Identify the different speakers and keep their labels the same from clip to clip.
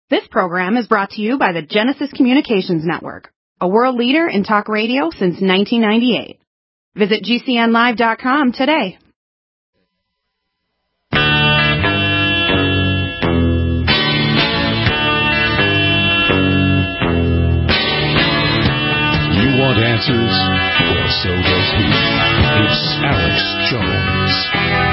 Speaker 1: This program is brought to you by the Genesis Communications Network, a world leader in talk radio since 1998. Visit GCNlive.com today.
Speaker 2: You want answers? Well, so does he. It's Alex Jones.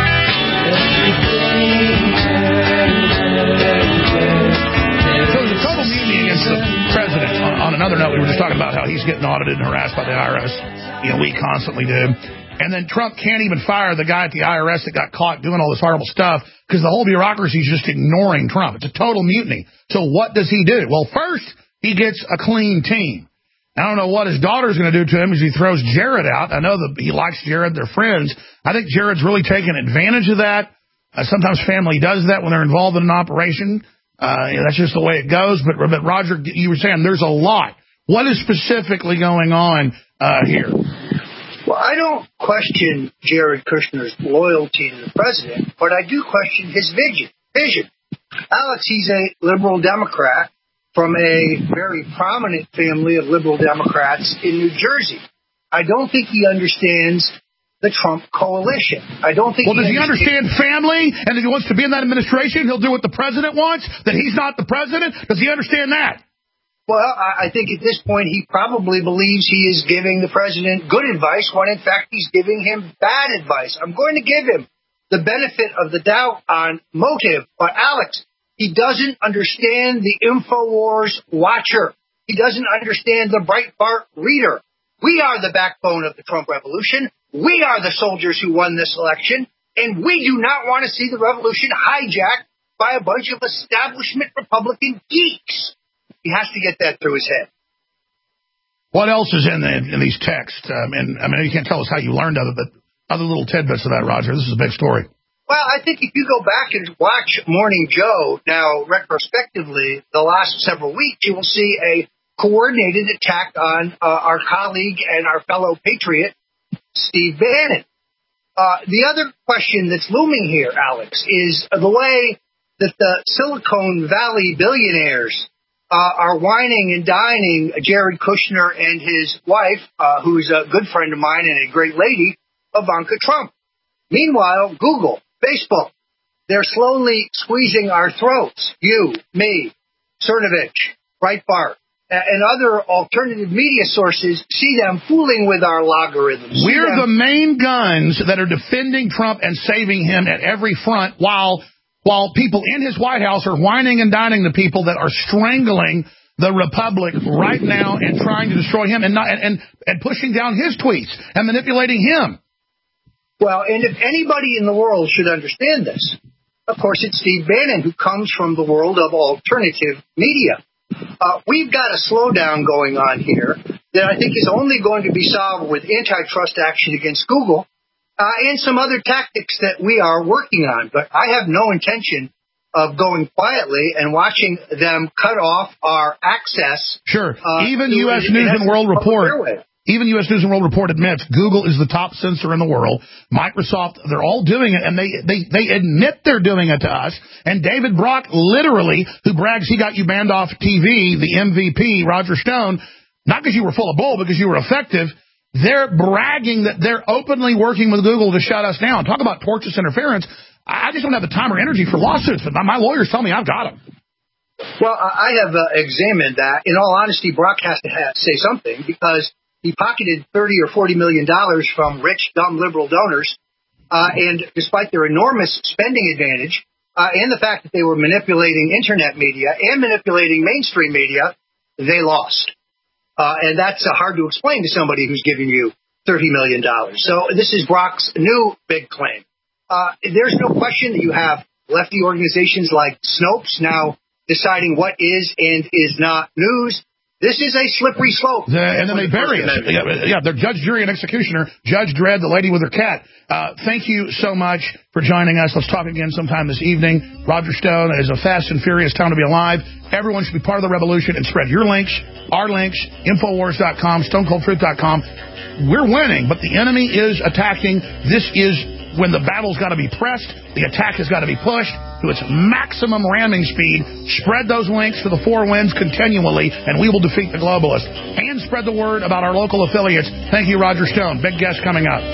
Speaker 3: So there's a total mutiny against the president. On another note, we were just talking about how he's getting audited and harassed by the IRS. You know, we constantly do. And then Trump can't even fire the guy at the IRS that got caught doing all this horrible stuff because the whole bureaucracy is just ignoring Trump. It's a total mutiny. So what does he do? Well, first, he gets a clean team. I don't know what his daughter's going to do to him as he throws Jared out. I know that he likes Jared. They're friends. I think Jared's really taking advantage of that. Sometimes family does that when they're involved in an operation. That's just the way it goes. But Roger, you were saying there's a lot. What is specifically going on here?
Speaker 4: Well, I don't question Jared Kushner's loyalty to the president, but I do question his vision. Alex, he's a liberal Democrat from a very prominent family of liberal Democrats in New Jersey. I don't think he understands the Trump coalition. I don't think. Well,
Speaker 3: does he understand family? And if he wants to be in that administration, he'll do what the president wants? That he's not the president? Does he understand that?
Speaker 4: Well, I think at this point he probably believes he is giving the president good advice when in fact he's giving him bad advice. I'm going to give him the benefit of the doubt on motive, but Alex, he doesn't understand the InfoWars watcher. He doesn't understand the Breitbart reader. We are the backbone of the Trump revolution. We are the soldiers who won this election, and we do not want to see the revolution hijacked by a bunch of establishment Republican geeks. He has to get that through his head.
Speaker 3: What else is in these texts? I mean, you can't tell us how you learned of it, but other little tidbits of that, Roger. This is a big story.
Speaker 4: Well, I think if you go back and watch Morning Joe now retrospectively the last several weeks, you will see a coordinated attack on our colleague and our fellow patriot, Steve Bannon. The other question that's looming here, Alex, is the way that the Silicon Valley billionaires are whining and dining Jared Kushner and his wife, who's a good friend of mine and a great lady, Ivanka Trump. Meanwhile, Google, Facebook, they're slowly squeezing our throats. You, me, Cernovich, Breitbart, and other alternative media sources see them fooling with our logarithms.
Speaker 3: We're the main guns that are defending Trump and saving him at every front while people in his White House are whining and dining the people that are strangling the Republic right now and trying to destroy him and pushing down his tweets and manipulating him.
Speaker 4: Well, and if anybody in the world should understand this, of course, it's Steve Bannon, who comes from the world of alternative media. We've got a slowdown going on here that I think is only going to be solved with antitrust action against Google and some other tactics that we are working on. But I have no intention of going quietly and watching them cut off our access.
Speaker 3: Sure. Even U.S. News and World Report. Even U.S. News and World Report admits Google is the top censor in the world. Microsoft, they're all doing it, and they admit they're doing it to us. And David Brock, literally, who brags he got you banned off TV, the MVP, Roger Stone, not because you were full of bull, because you were effective, they're bragging that they're openly working with Google to shut us down. Talk about tortious interference. I just don't have the time or energy for lawsuits, but my lawyers tell me I've got them.
Speaker 4: Well, I have examined that. In all honesty, Brock has to say something because he pocketed $30 or $40 million from rich, dumb liberal donors, and despite their enormous spending advantage and the fact that they were manipulating internet media and manipulating mainstream media, they lost. And that's hard to explain to somebody who's giving you $30 million. So this is Brock's new big claim. There's no question that you have lefty organizations like Snopes now deciding what is and is not news. This is a slippery slope.
Speaker 3: And then they bury us. Yeah, they're judge, jury, and executioner. Judge Dredd, the lady with her cat. Thank you so much for joining us. Let's talk again sometime this evening. Roger Stone is a fast and furious time to be alive. Everyone should be part of the revolution and spread your links, our links, Infowars.com, StoneColdTruth.com. We're winning, but the enemy is attacking. This is when the battle's got to be pressed, the attack has got to be pushed to its maximum ramming speed. Spread those links to the four winds continually, and we will defeat the globalists. And spread the word about our local affiliates. Thank you, Roger Stone. Big guest coming up.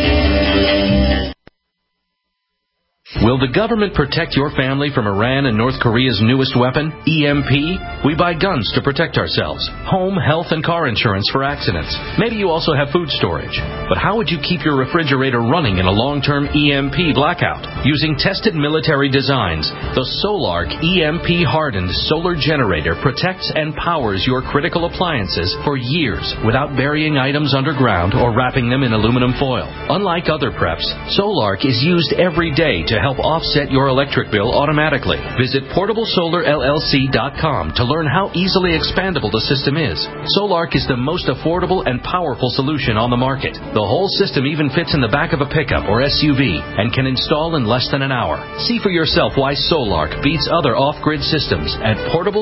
Speaker 5: Will the government protect your family from Iran and North Korea's newest weapon, EMP? We buy guns to protect ourselves, home, health, and car insurance for accidents. Maybe you also have food storage. But how would you keep your refrigerator running in a long-term EMP blackout? Using tested military designs, the Solarc EMP-hardened solar generator protects and powers your critical appliances for years without burying items underground or wrapping them in aluminum foil. Unlike other preps, Solarc is used every day to help offset your electric bill automatically. Visit PortableSolarLLC.com to learn how easily expandable the system is. Solarc is the most affordable and powerful solution on the market. The whole system even fits in the back of a pickup or SUV and can install in less than an hour. See for yourself why Solarc beats other off-grid systems at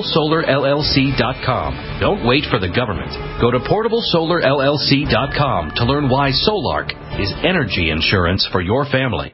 Speaker 5: PortableSolarLLC.com. Don't wait for the government. Go to PortableSolarLLC.com to learn why Solarc is energy insurance for your family.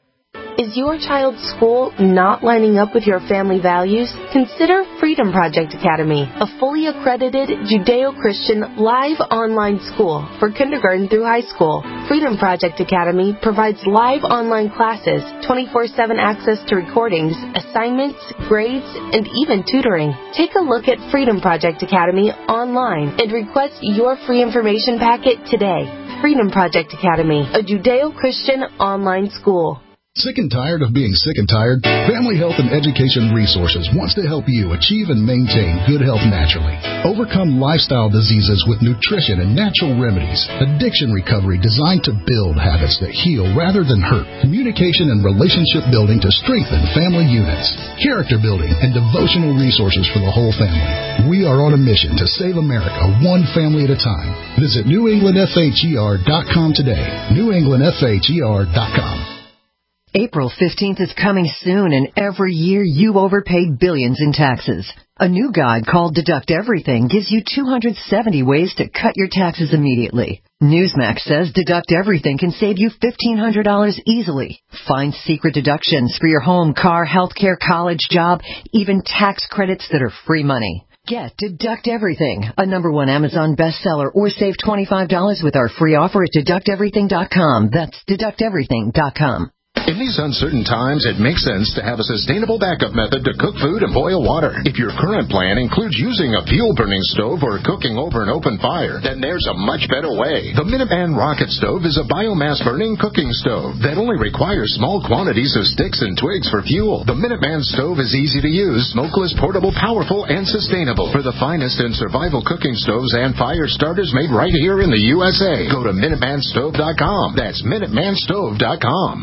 Speaker 6: Is your child's school not lining up with your family values? Consider Freedom Project Academy, a fully accredited Judeo-Christian live online school for kindergarten through high school. Freedom Project Academy provides live online classes, 24/7 access to recordings, assignments, grades, and even tutoring. Take a look at Freedom Project Academy online and request your free information packet today. Freedom Project Academy, a Judeo-Christian online school.
Speaker 7: Sick and tired of being sick and tired? Family Health and Education Resources wants to help you achieve and maintain good health naturally. Overcome lifestyle diseases with nutrition and natural remedies. Addiction recovery designed to build habits that heal rather than hurt. Communication and relationship building to strengthen family units. Character building and devotional resources for the whole family. We are on a mission to save America one family at a time. Visit NewEnglandFHER.com today. NewEnglandFHER.com.
Speaker 8: April 15th is coming soon, and every year you overpay billions in taxes. A new guide called Deduct Everything gives you 270 ways to cut your taxes immediately. Newsmax says Deduct Everything can save you $1,500 easily. Find secret deductions for your home, car, healthcare, college, job, even tax credits that are free money. Get Deduct Everything, a #1 Amazon bestseller, or save $25 with our free offer at DeductEverything.com. That's DeductEverything.com.
Speaker 9: In these uncertain times, it makes sense to have a sustainable backup method to cook food and boil water. If your current plan includes using a fuel-burning stove or cooking over an open fire, then there's a much better way. The Minuteman Rocket Stove is a biomass-burning cooking stove that only requires small quantities of sticks and twigs for fuel. The Minuteman Stove is easy to use, smokeless, portable, powerful, and sustainable. For the finest in survival cooking stoves and fire starters made right here in the USA, go to MinutemanStove.com. That's MinutemanStove.com.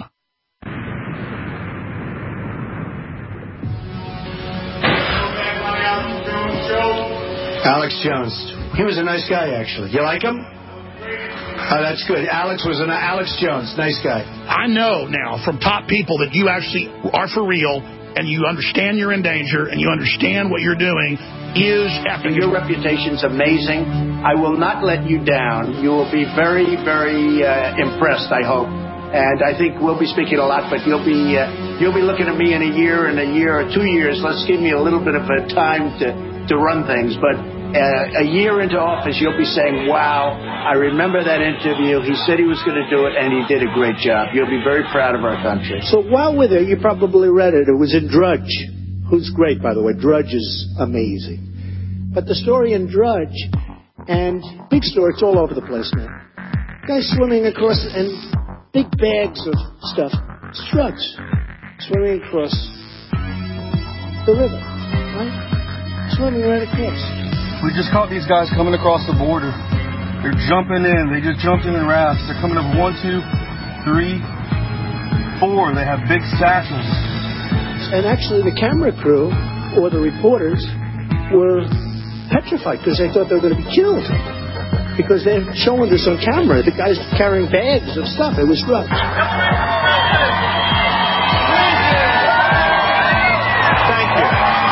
Speaker 10: Alex Jones. He was a nice guy, actually. You like him? Oh, that's good. Alex Jones. Nice guy.
Speaker 3: I know now from top people that you actually are for real, and you understand you're in danger, and you understand what you're doing is happening.
Speaker 10: Your reputation's amazing. I will not let you down. You will be very, very impressed, I hope. And I think we'll be speaking a lot, but you'll be looking at me in a year or 2 years. Let's give me a little bit of a time to run things. But a year into office, you'll be saying, wow, I remember that interview. He said he was going to do it, and he did a great job. You'll be very proud of our country. So while we're there, you probably read it. It was in Drudge, who's great, by the way. Drudge is amazing. But the story in Drudge, and big story, it's all over the place now. Guys swimming across, and big bags of stuff, struts, swimming across the river, right? Swimming right across.
Speaker 11: We just caught these guys coming across the border. They're jumping in. They just jumped in rafts. They're coming up 1, 2, 3, 4. They have big satchels.
Speaker 10: And actually the camera crew, or the reporters, were petrified because they thought they were going to be killed. Because they're showing this on camera. The guy's carrying bags of stuff. It was rough. Thank you.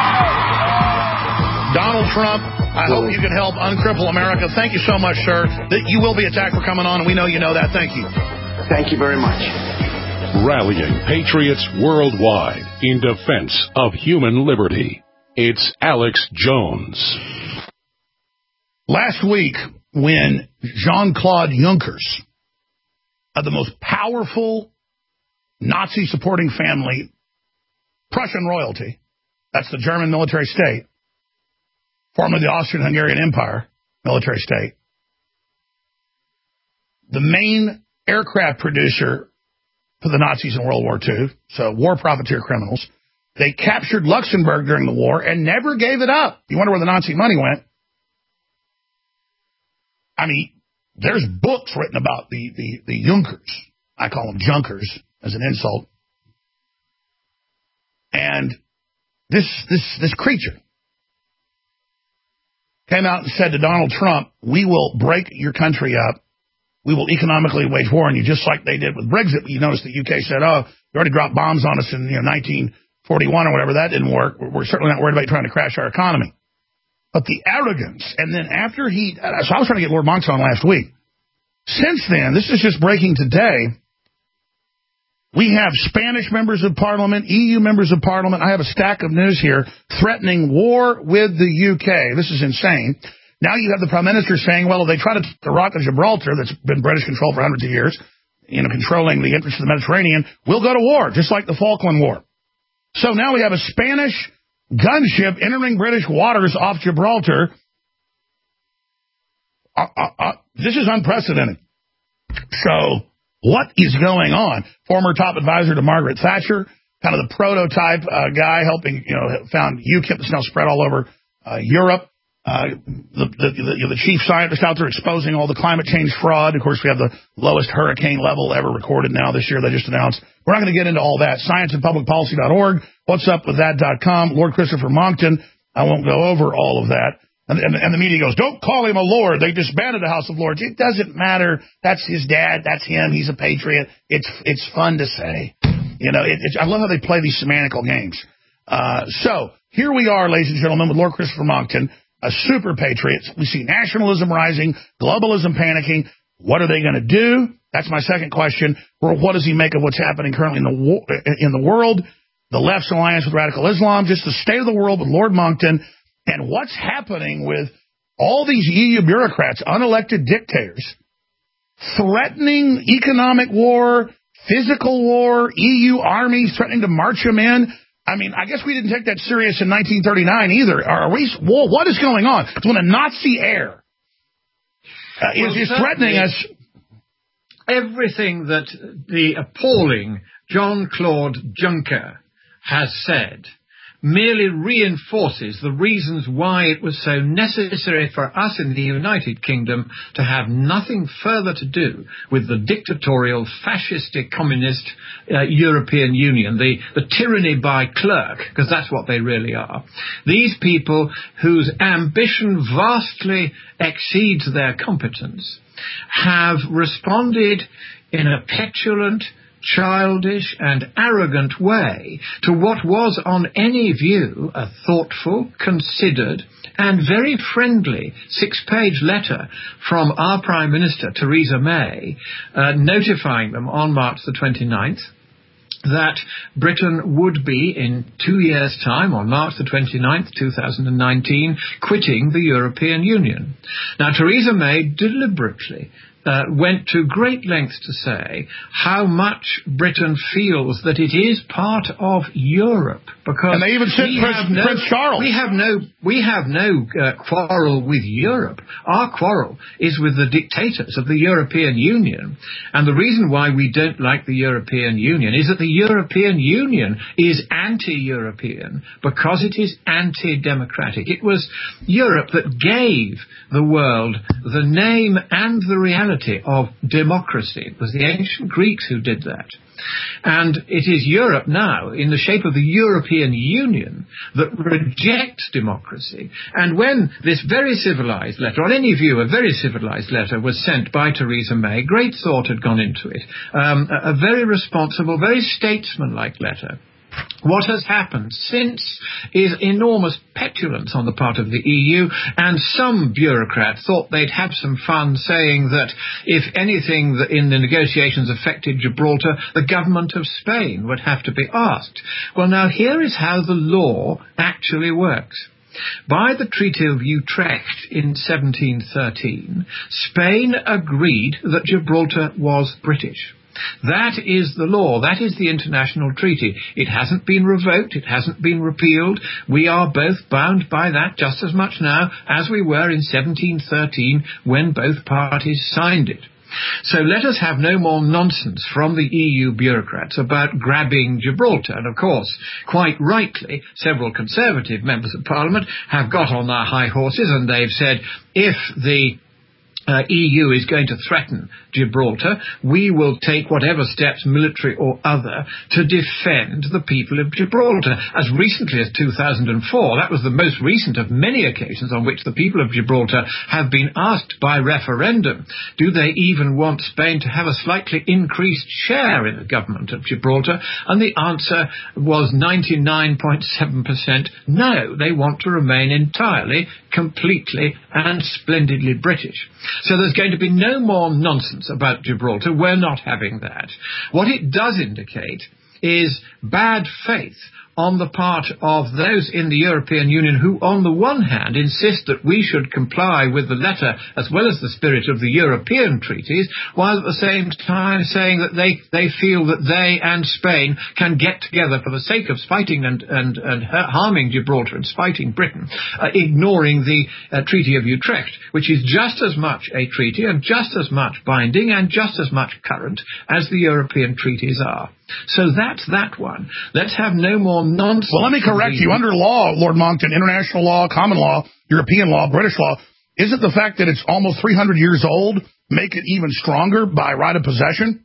Speaker 3: Donald Trump, I hope you can help uncripple America. Thank you so much, sir. You will be attacked for coming on, and we know you know that. Thank you.
Speaker 10: Thank you very much.
Speaker 2: Rallying patriots worldwide in defense of human liberty. It's Alex Jones.
Speaker 3: Last week, when Jean-Claude Junckers, of the most powerful Nazi-supporting family, Prussian royalty, that's the German military state, formerly the Austrian-Hungarian Empire military state, the main aircraft producer for the Nazis in World War II, so war profiteer criminals, they captured Luxembourg during the war and never gave it up. You wonder where the Nazi money went. I mean, there's books written about the Junkers. I call them Junkers as an insult. And this creature came out and said to Donald Trump, we will break your country up. We will economically wage war on you, just like they did with Brexit. You notice the UK said, oh, you already dropped bombs on us in 1941 or whatever. That didn't work. We're certainly not worried about you trying to crash our economy. But the arrogance, and then after so I was trying to get Lord Monks on last week. Since then, this is just breaking today, we have Spanish members of parliament, EU members of parliament. I have a stack of news here threatening war with the UK. This is insane. Now you have the Prime Minister saying, well, if they try to take the Rock of Gibraltar, that's been British control for hundreds of years, controlling the interests of the Mediterranean, we'll go to war, just like the Falkland War. So now we have a Spanish gunship entering British waters off Gibraltar. This is unprecedented. So what is going on? Former top advisor to Margaret Thatcher, kind of the prototype guy helping, found UKIP that's now spread all over Europe. The chief scientist out there exposing all the climate change fraud. Of course, we have the lowest hurricane level ever recorded now this year. They just announced. We're not going to get into all that. Scienceandpublicpolicy.org. What's up with that.com. Lord Christopher Monckton. I won't go over all of that. And the media goes, don't call him a lord. They disbanded the House of Lords. It doesn't matter. That's his dad. That's him. He's a patriot. It's fun to say. I love how they play these semantical games. So here we are, ladies and gentlemen, with Lord Christopher Monckton, a super patriot. We see nationalism rising, globalism panicking. What are they going to do? That's my second question. Or what does he make of what's happening currently in the world? The left's alliance with radical Islam, just the state of the world with Lord Monckton, and what's happening with all these EU bureaucrats, unelected dictators, threatening economic war, physical war, EU armies threatening to march them in. I mean, I guess we didn't take that serious in 1939 either. Are we? Well, what is going on? It's when a Nazi heir is threatening us.
Speaker 12: Everything that the appalling Jean-Claude Juncker has said merely reinforces the reasons why it was so necessary for us in the United Kingdom to have nothing further to do with the dictatorial, fascistic, communist European Union, the tyranny by clerk, because that's what they really are. These people whose ambition vastly exceeds their competence have responded in a petulant, childish and arrogant way to what was on any view a thoughtful, considered and very friendly 6-page letter from our Prime Minister, Theresa May, notifying them on March the 29th that Britain would be, in 2 years' time, on March the 29th, 2019, quitting the European Union. Now, Theresa May deliberately went to great lengths to say how much Britain feels that it is part of Europe, because
Speaker 3: and they even said Prince Charles.
Speaker 12: We have no quarrel with Europe. Our quarrel is with the dictators of the European Union, and the reason why we don't like the European Union is that the European Union is anti-European because it is anti-democratic. It was Europe that gave the world the name and the reality of democracy. It was the ancient Greeks who did that. And it is Europe now, in the shape of the European Union, that rejects democracy. And when this very civilized letter, on any view, a very civilized letter was sent by Theresa May, great thought had gone into it, a very responsible, very statesmanlike letter. What has happened since is enormous petulance on the part of the EU, and some bureaucrat thought they'd have some fun saying that if anything in the negotiations affected Gibraltar, the government of Spain would have to be asked. Well, now here is how the law actually works. By the Treaty of Utrecht in 1713, Spain agreed that Gibraltar was British. That is the law. That is the international treaty. It hasn't been revoked. It hasn't been repealed. We are both bound by that just as much now as we were in 1713 when both parties signed it. So let us have no more nonsense from the EU bureaucrats about grabbing Gibraltar. And of course, quite rightly, several Conservative members of Parliament have got on their high horses and they've said, if the EU is going to threaten Gibraltar, we will take whatever steps, military or other, to defend the people of Gibraltar. As recently as 2004, that was the most recent of many occasions on which the people of Gibraltar have been asked by referendum, do they even want Spain to have a slightly increased share in the government of Gibraltar? And the answer was 99.7% no, they want to remain entirely, completely and splendidly British. So there's going to be no more nonsense about Gibraltar. We're not having that. What it does indicate is bad faith on the part of those in the European Union who, on the one hand, insist that we should comply with the letter as well as the spirit of the European treaties, while at the same time saying that they feel that they and Spain can get together for the sake of spiting and harming Gibraltar and spiting Britain, ignoring the Treaty of Utrecht, which is just as much a treaty and just as much binding and just as much current as the European treaties are. So that's that one. Let's have no more nonsense.
Speaker 3: Well, let me correct you. Under law, Lord Monckton, international law, common law, European law, British law, isn't the fact that it's almost 300 years old make it even stronger by right of possession?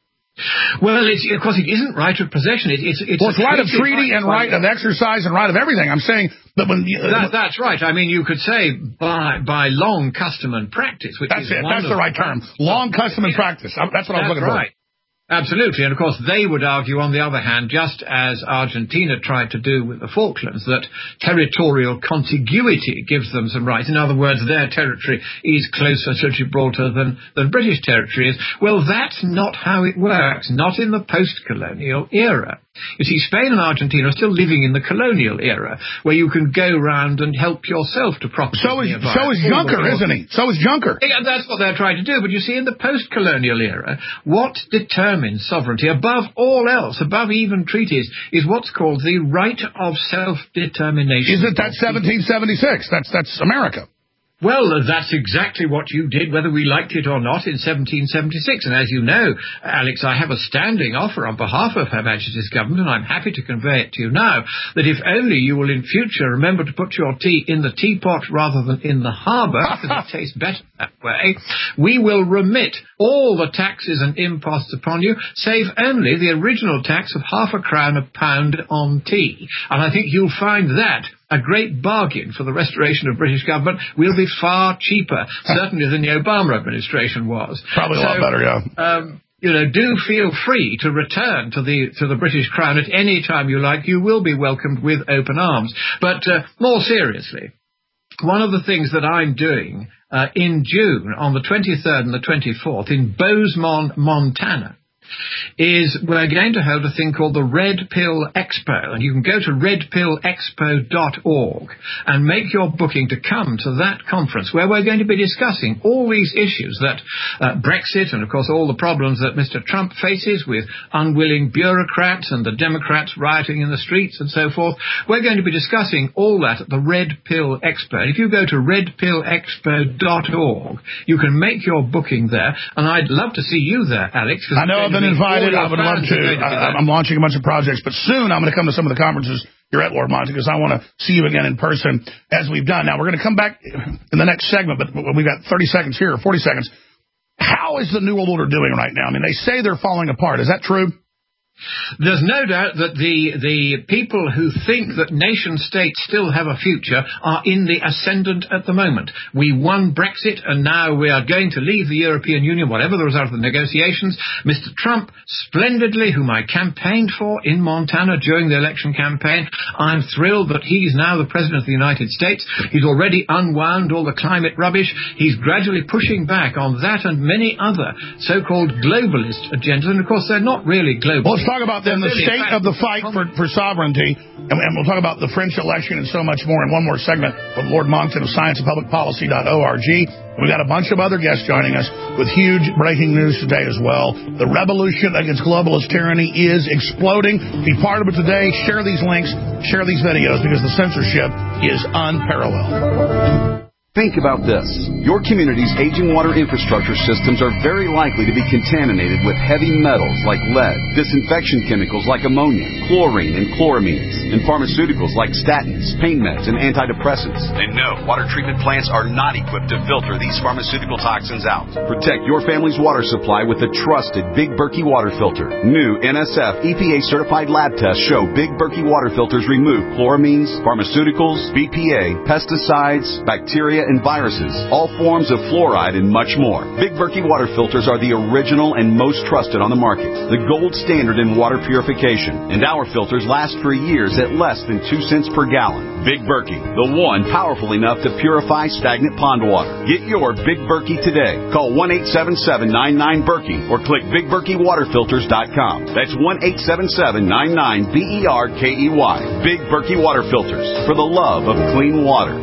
Speaker 12: Well, of course, it isn't right of possession. It's
Speaker 3: right of treaty and right of exercise and right of everything. I'm saying that when...
Speaker 12: that's right. I mean, you could say by long custom and practice, which
Speaker 3: is... That's the right term. Long custom and practice. That's what I was looking for.
Speaker 12: Absolutely. And, of course, they would argue, on the other hand, just as Argentina tried to do with the Falklands, that territorial contiguity gives them some rights. In other words, their territory is closer to Gibraltar than British territory is. Well, that's not how it works, not in the post-colonial era. You see, Spain and Argentina are still living in the colonial era, where you can go round and help yourself to property.
Speaker 3: So is Juncker, isn't he? So is Juncker.
Speaker 12: Yeah, that's what they're trying to do. But you see, in the post-colonial era, what determines sovereignty above all else, above even treaties, is what's called the right of self-determination.
Speaker 3: Isn't that 1776? That's America.
Speaker 12: Well, that's exactly what you did, whether we liked it or not, in 1776. And as you know, Alex, I have a standing offer on behalf of Her Majesty's government, and I'm happy to convey it to you now, that if only you will in future remember to put your tea in the teapot rather than in the harbour, because it tastes better that way, we will remit all the taxes and imposts upon you, save only the original tax of £0.50 a pound on tea. And I think you'll find that a great bargain for the restoration of British government. Will be far cheaper, certainly than the Obama administration was.
Speaker 3: Probably a lot better, yeah.
Speaker 12: Do feel free to return to the British Crown at any time you like. You will be welcomed with open arms. But more seriously, one of the things that I'm doing in June, on the 23rd and the 24th, in Bozeman, Montana, is we're going to hold a thing called the Red Pill Expo, and you can go to redpillexpo.org and make your booking to come to that conference, where we're going to be discussing all these issues that Brexit and, of course, all the problems that Mr. Trump faces with unwilling bureaucrats and the Democrats rioting in the streets and so forth. We're going to be discussing all that at the Red Pill Expo. And if you go to redpillexpo.org, you can make your booking there, and I'd love to see you there, Alex.
Speaker 3: I know I've been invited. I would love to. I'm launching a bunch of projects, but soon I'm going to come to some of the conferences you're at, Lord Monty, because I want to see you again in person, as we've done. Now, we're going to come back in the next segment, but we've got 30 seconds here, or 40 seconds. How is the New World Order doing right now? I mean, they say they're falling apart. Is that true?
Speaker 12: There's no doubt that the people who think that nation-states still have a future are in the ascendant at the moment. We won Brexit, and now we are going to leave the European Union, whatever the result of the negotiations. Mr. Trump, splendidly, whom I campaigned for in Montana during the election campaign, I'm thrilled that he's now the President of the United States. He's already unwound all the climate rubbish. He's gradually pushing back on that and many other so-called globalist agendas, and of course they're not really global.
Speaker 3: Let's talk about then the state of the fight for sovereignty, and we'll talk about the French election and so much more in one more segment with Lord Monckton of scienceandpublicpolicy.org. We've got a bunch of other guests joining us with huge breaking news today as well. The revolution against globalist tyranny is exploding. Be part of it today. Share these links, share these videos, because the censorship is unparalleled.
Speaker 13: Think about this. Your community's aging water infrastructure systems are very likely to be contaminated with heavy metals like lead, disinfection chemicals like ammonia, chlorine and chloramines, and pharmaceuticals like statins, pain meds, and antidepressants. And no, water treatment plants are not equipped to filter these pharmaceutical toxins out. Protect your family's water supply with the trusted Big Berkey water filter. New NSF EPA-certified lab tests show Big Berkey water filters remove chloramines, pharmaceuticals, BPA, pesticides, bacteria, and viruses, all forms of fluoride, and much more. Big Berkey water filters are the original and most trusted on the market, the gold standard in water purification, and our filters last for years at less than 2 cents per gallon. Big Berkey, the one powerful enough to purify stagnant pond water. Get your Big Berkey today. Call 1-877-99-BERKEY or click BigBerkeyWaterFilters.com. That's 1-877-99-BERKEY. Big Berkey water filters, for the love of clean water.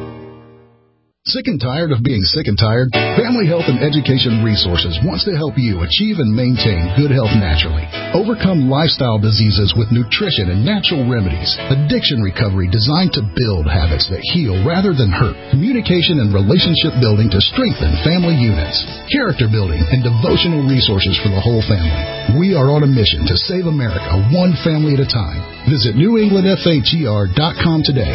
Speaker 7: Sick and tired of being sick and tired? Family Health and Education Resources wants to help you achieve and maintain good health naturally. Overcome lifestyle diseases with nutrition and natural remedies. Addiction recovery designed to build habits that heal rather than hurt. Communication and relationship building to strengthen family units. Character building and devotional resources for the whole family. We are on a mission to save America one family at a time. Visit NewEnglandFHER.com today.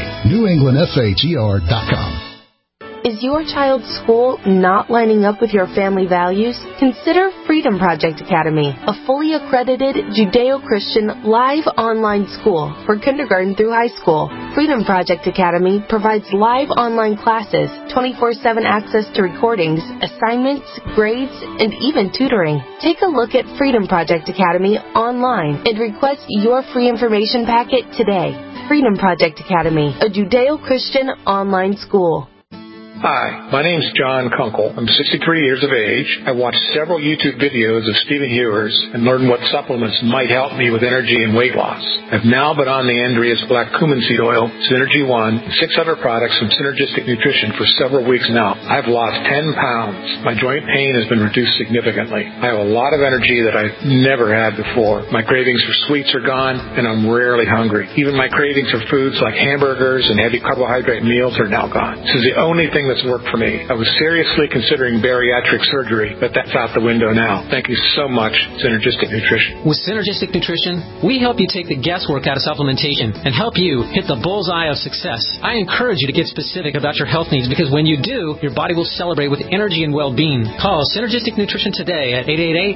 Speaker 7: NewEnglandFHER.com.
Speaker 6: Is your child's school not lining up with your family values? Consider Freedom Project Academy, a fully accredited Judeo-Christian live online school for kindergarten through high school. Freedom Project Academy provides live online classes, 24/7 access to recordings, assignments, grades, and even tutoring. Take a look at Freedom Project Academy online and request your free information packet today. Freedom Project Academy, a Judeo-Christian online school.
Speaker 14: Hi, my name's John Kunkel. I'm 63 years of age. I watched several YouTube videos of Stephen Hewers and learned what supplements might help me with energy and weight loss. I've now been on the Andreas Black Cumin Seed Oil, Synergy One, and 6 other products from Synergistic Nutrition for several weeks now. I've lost 10 pounds. My joint pain has been reduced significantly. I have a lot of energy that I've never had before. My cravings for sweets are gone, and I'm rarely hungry. Even my cravings for foods like hamburgers and heavy carbohydrate meals are now gone. This is the only thing that's worked for me. I was seriously considering bariatric surgery, but that's out the window now. Thank you so much, Synergistic Nutrition.
Speaker 15: With Synergistic Nutrition, we help you take the guesswork out of supplementation and help you hit the bullseye of success. I encourage you to get specific about your health needs, because when you do, your body will celebrate with energy and well-being. Call Synergistic Nutrition today at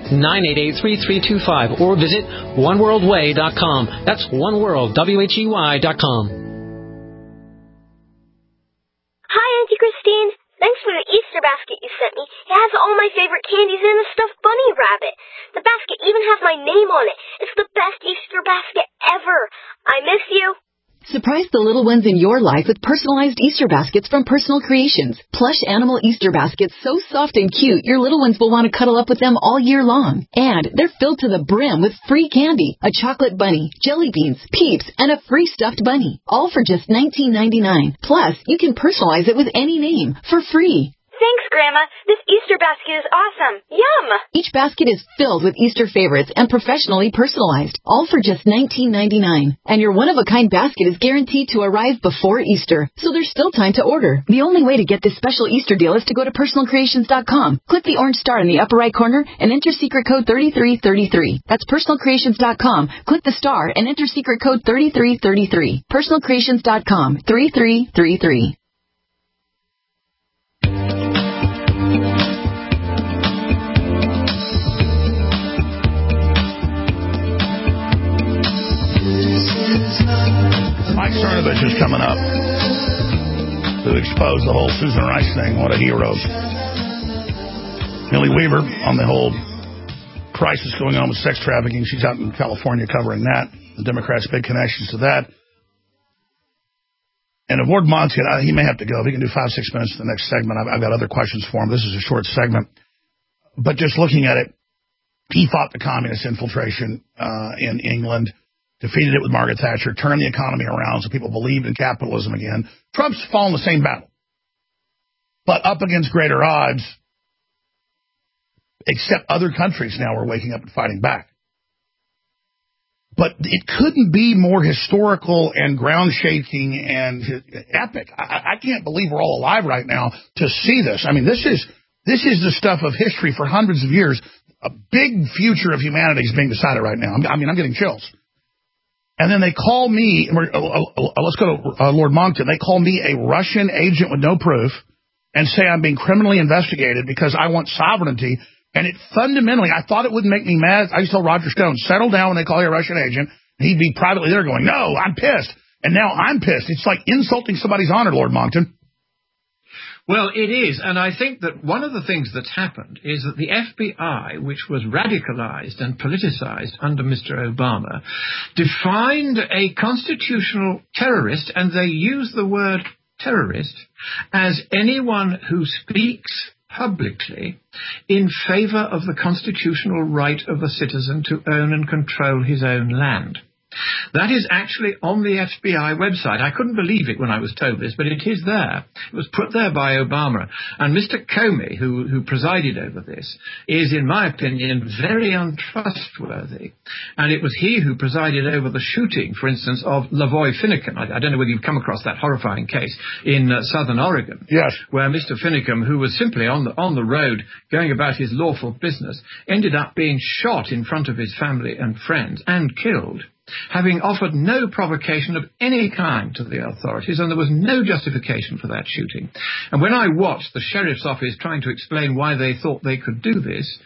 Speaker 15: 888-988-3325 or visit oneworldway.com. That's oneworldwhey.com.
Speaker 16: Hi, Auntie Christine. Thanks for the Easter basket you sent me. It has all my favorite candies and a stuffed bunny rabbit. The basket even has my name on it. It's the best Easter basket ever. I miss you.
Speaker 17: Surprise the little ones in your life with personalized Easter baskets from Personal Creations. Plush animal Easter baskets so soft and cute, your little ones will want to cuddle up with them all year long. And they're filled to the brim with free candy, a chocolate bunny, jelly beans, Peeps, and a free stuffed bunny. All for just $19.99. Plus, you can personalize it with any name for free.
Speaker 16: Thanks, Grandma. This Easter basket is awesome. Yum!
Speaker 17: Each basket is filled with Easter favorites and professionally personalized, all for just $19.99. And your one-of-a-kind basket is guaranteed to arrive before Easter, so there's still time to order. The only way to get this special Easter deal is to go to PersonalCreations.com. Click the orange star in the upper right corner and enter secret code 3333. That's PersonalCreations.com. Click the star and enter secret code 3333. PersonalCreations.com 3333.
Speaker 3: Mike Cernovich is coming up to expose the whole Susan Rice thing. What a hero. Millie Weaver on the whole crisis going on with sex trafficking. She's out in California covering that. The Democrats' big connections to that. And if Lord Monson, he may have to go. We can do 5-6 minutes in the next segment. I've got other questions for him. This is a short segment. But just looking at it, he fought the communist infiltration in England, defeated it with Margaret Thatcher, turned the economy around so people believed in capitalism again. Trump's fallen the same battle. But up against greater odds, except other countries now are waking up and fighting back. But it couldn't be more historical and ground-shaking and epic. I can't believe we're all alive right now to see this. I mean, this is the stuff of history for hundreds of years. A big future of humanity is being decided right now. I'm getting chills. And then they call me, let's go to Lord Monckton. They call me a Russian agent with no proof and say I'm being criminally investigated because I want sovereignty. And it fundamentally, I thought it wouldn't make me mad. I used to tell Roger Stone, settle down when they call you a Russian agent. And he'd be privately there going, no, I'm pissed. And now I'm pissed. It's like insulting somebody's honor, Lord Monckton.
Speaker 12: Well, it is. And I think that one of the things that's happened is that the FBI, which was radicalized and politicized under Mr. Obama, defined a constitutional terrorist, and they use the word terrorist, as anyone who speaks publicly in favor of the constitutional right of a citizen to own and control his own land. That is actually on the FBI website. I couldn't believe it when I was told this, but it is there. It was put there by Obama. And Mr. Comey, who presided over this, is, in my opinion, very untrustworthy. And it was he who presided over the shooting, for instance, of Lavoy Finicum. I don't know whether you've come across that horrifying case in southern Oregon.
Speaker 3: Yes.
Speaker 12: Where Mr. Finicum, who was simply on the road going about his lawful business, ended up being shot in front of his family and friends and killed, having offered no provocation of any kind to the authorities, and there was no justification for that shooting. And when I watched the sheriff's office trying to explain why they thought they could do this,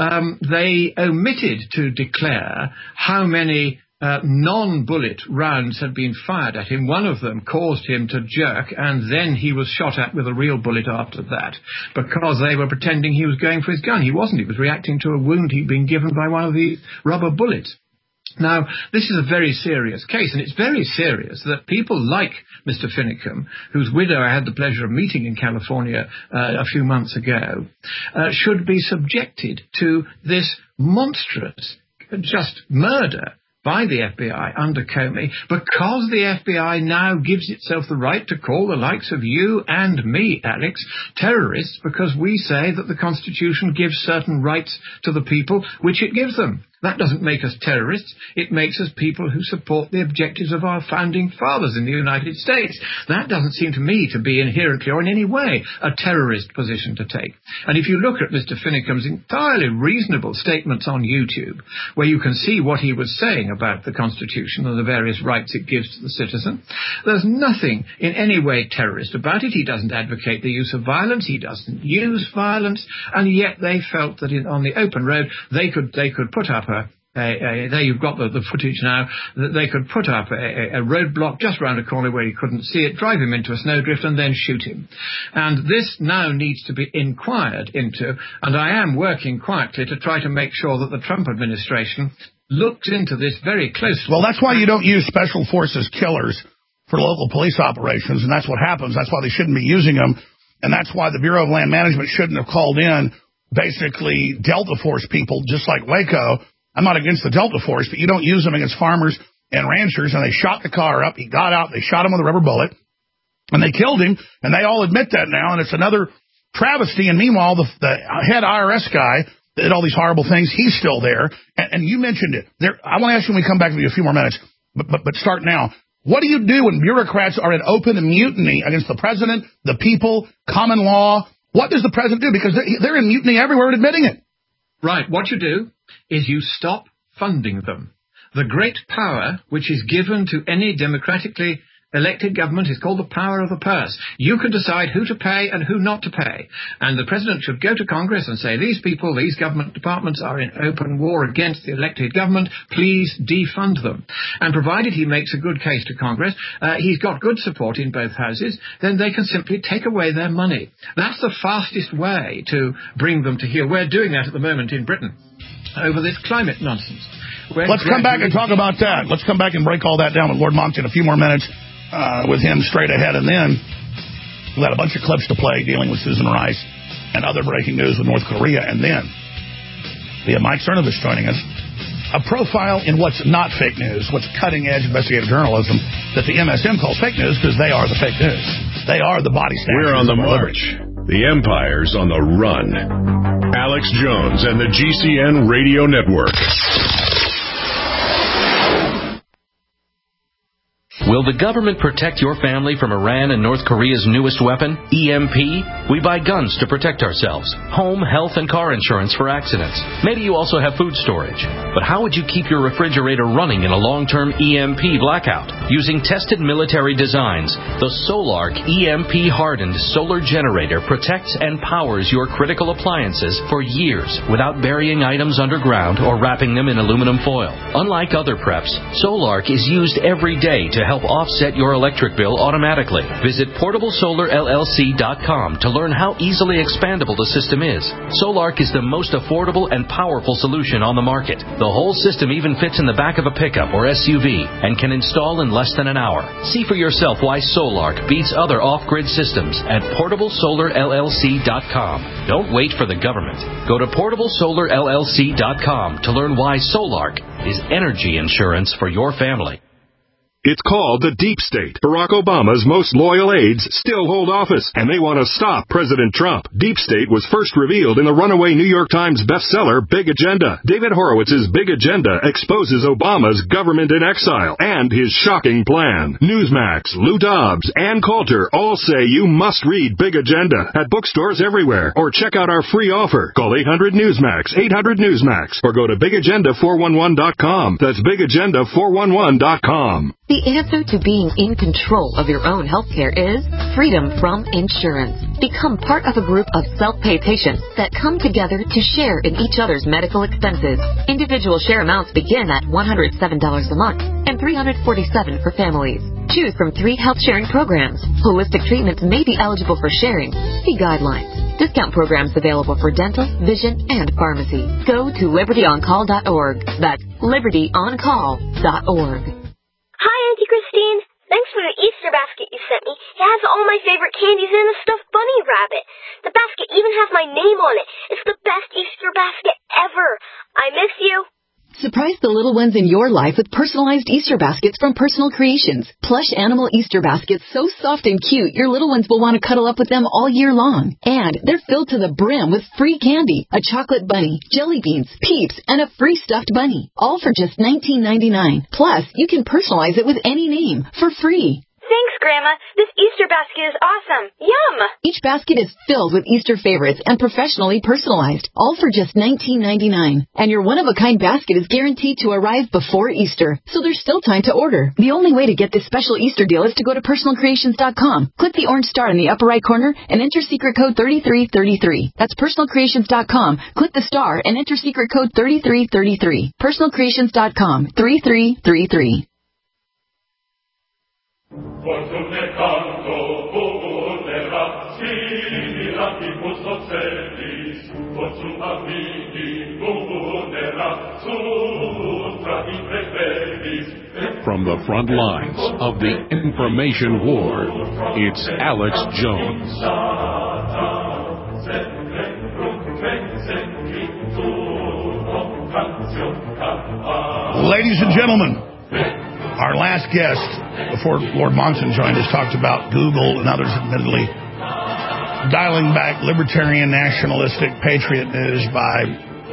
Speaker 12: they omitted to declare how many non-bullet rounds had been fired at him. One of them caused him to jerk, and then he was shot at with a real bullet after that, because they were pretending he was going for his gun. He wasn't. He was reacting to a wound he'd been given by one of the rubber bullets. Now, this is a very serious case, and it's very serious that people like Mr. Finicum, whose widow I had the pleasure of meeting in California a few months ago, should be subjected to this monstrous just murder by the FBI under Comey, because the FBI now gives itself the right to call the likes of you and me, Alex, terrorists, because we say that the Constitution gives certain rights to the people, which it gives them. That doesn't make us terrorists. It makes us people who support the objectives of our founding fathers in the United States. That doesn't seem to me to be inherently or in any way a terrorist position to take. And if you look at Mr. Finicum's entirely reasonable statements on YouTube, where you can see what he was saying about the Constitution and the various rights it gives to the citizen, there's nothing in any way terrorist about it. He doesn't advocate the use of violence. He doesn't use violence. And yet they felt that on the open road, they could put up there you've got the footage now, that they could put up a roadblock just round a corner where he couldn't see it, drive him into a snowdrift and then shoot him. And this now needs to be inquired into, and I am working quietly to try to make sure that the Trump administration looks into this very closely.
Speaker 3: Well, that's why you don't use special forces killers for local police operations, and that's what happens. That's why they shouldn't be using them, and that's why the Bureau of Land Management shouldn't have called in basically Delta Force people just like Waco. I'm not against the Delta Force, but you don't use them against farmers and ranchers. And they shot the car up. He got out. They shot him with a rubber bullet, and they killed him. And they all admit that now. And it's another travesty. And meanwhile, the head IRS guy that did all these horrible things, he's still there. And you mentioned it. I want to ask you when we come back with you a few more minutes, but start now. What do you do when bureaucrats are in open mutiny against the president, the people, common law? What does the president do? Because they're in mutiny everywhere and admitting it.
Speaker 12: Right. What you do is you stop funding them. The great power which is given to any democratically elected government is called the power of the purse. You can decide who to pay and who not to pay. And the president should go to Congress and say, these people, these government departments are in open war against the elected government. Please defund them. And provided he makes a good case to Congress, he's got good support in both houses, then they can simply take away their money. That's the fastest way to bring them to heel. We're doing that at the moment in Britain over this climate nonsense.
Speaker 3: Let's come back and talk about that. Let's come back and break all that down with Lord Monson in a few more minutes with him straight ahead. And then we've got a bunch of clips to play dealing with Susan Rice and other breaking news with North Korea. And then we have Mike Cernovich joining us. A profile in what's not fake news, what's cutting-edge investigative journalism that the MSM calls fake news because they are the fake news. They are the body snatchers.
Speaker 2: We're on the march. The empire's on the run. Alex Jones and the GCN Radio Network.
Speaker 5: Will the government protect your family from Iran and North Korea's newest weapon, EMP? We buy guns to protect ourselves, home, health, and car insurance for accidents. Maybe you also have food storage. But how would you keep your refrigerator running in a long-term EMP blackout? Using tested military designs, the Solarc EMP-hardened solar generator protects and powers your critical appliances for years without burying items underground or wrapping them in aluminum foil. Unlike other preps, Solarc is used every day to help offset your electric bill automatically. Visit PortableSolarLLC.com to learn how easily expandable the system is. Solarc is the most affordable and powerful solution on the market. The whole system even fits in the back of a pickup or SUV and can install in less than an hour. See for yourself why Solarc beats other off-grid systems at PortableSolarLLC.com. Don't wait for the government. Go to PortableSolarLLC.com to learn why Solarc is energy insurance for your family.
Speaker 2: It's called the Deep State. Barack Obama's most loyal aides still hold office, and they want to stop President Trump. Deep State was first revealed in the runaway New York Times bestseller, Big Agenda. David Horowitz's Big Agenda exposes Obama's government in exile and his shocking plan. Newsmax, Lou Dobbs, Ann Coulter all say you must read Big Agenda at bookstores everywhere, or check out our free offer. Call 800-NEWSMAX, 800-NEWSMAX, or go to BigAgenda411.com. That's BigAgenda411.com.
Speaker 17: The answer to being in control of your own healthcare is freedom from insurance. Become part of a group of self-pay patients that come together to share in each other's medical expenses. Individual share amounts begin at $107 a month and $347 for families. Choose from 3 health-sharing programs. Holistic treatments may be eligible for sharing. See guidelines. Discount programs available for dental, vision, and pharmacy. Go to LibertyOnCall.org. That's LibertyOnCall.org.
Speaker 16: Hi, Auntie Christine. Thanks for the Easter basket you sent me. It has all my favorite candies and a stuffed bunny rabbit. The basket even has my name on it. It's the best Easter basket ever. I miss you.
Speaker 17: Surprise the little ones in your life with personalized Easter baskets from Personal Creations. Plush animal Easter baskets so soft and cute, your little ones will want to cuddle up with them all year long. And they're filled to the brim with free candy, a chocolate bunny, jelly beans, Peeps, and a free stuffed bunny. All for just $19.99. Plus, you can personalize it with any name for free.
Speaker 16: Thanks, Grandma. This Easter basket is awesome. Yum!
Speaker 17: Each basket is filled with Easter favorites and professionally personalized, all for just $19.99. And your one-of-a-kind basket is guaranteed to arrive before Easter, so there's still time to order. The only way to get this special Easter deal is to go to PersonalCreations.com. Click the orange star in the upper right corner and enter secret code 3333. That's PersonalCreations.com. Click the star and enter secret code 3333. PersonalCreations.com 3333.
Speaker 18: Fortune canto volerà, similatimus nocelis, fortune avidi volerà, sutra impreveris.
Speaker 2: From the front lines of the information war, it's Alex Jones.
Speaker 3: Ladies and gentlemen, our last guest, before Lord Monson joined us, talked about Google and others admittedly dialing back libertarian, nationalistic, patriot news by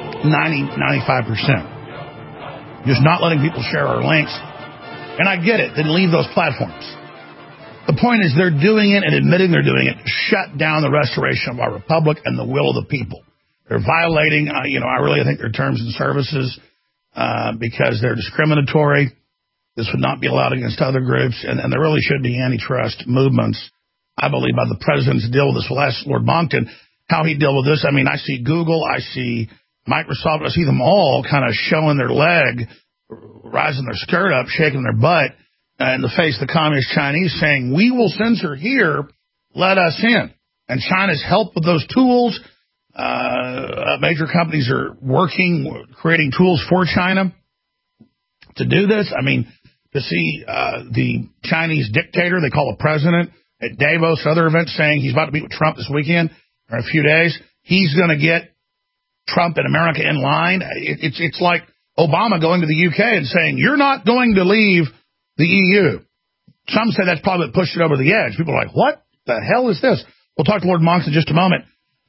Speaker 3: 95%. Just not letting people share our links. And I get it. They leave those platforms. The point is they're doing it and admitting they're doing it to shut down the restoration of our republic and the will of the people. They're violating, I really think their terms and services because they're discriminatory. This would not be allowed against other groups, and there really should be antitrust movements, I believe, by the president to deal with this. We'll ask Lord Monckton how he deal with this. I mean, I see Google, I see Microsoft, I see them all kind of showing their leg, rising their skirt up, shaking their butt in the face of the communist Chinese, saying, we will censor here, let us in. And China's helped with those tools. Major companies are working, creating tools for China to do this. I mean, to see the Chinese dictator, they call a president, at Davos, other events, saying he's about to meet with Trump this weekend or a few days. He's going to get Trump and America in line. It's like Obama going to the UK and saying, you're not going to leave the EU. Some say that's probably what pushed it over the edge. People are like, what the hell is this? We'll talk to Lord Monckton in just a moment.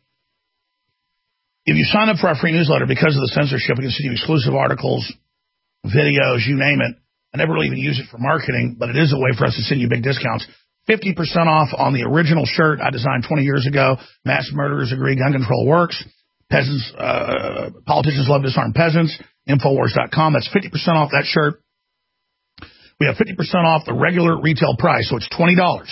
Speaker 3: If you sign up for our free newsletter, because of the censorship, we can send you exclusive articles, videos, you name it. I never really even use it for marketing, but it is a way for us to send you big discounts. 50% off on the original shirt I designed 20 years ago. Mass murderers agree gun control works. Peasants, politicians love to disarm peasants. Infowars.com. That's 50% off that shirt. We have 50% off the regular retail price, so it's $20.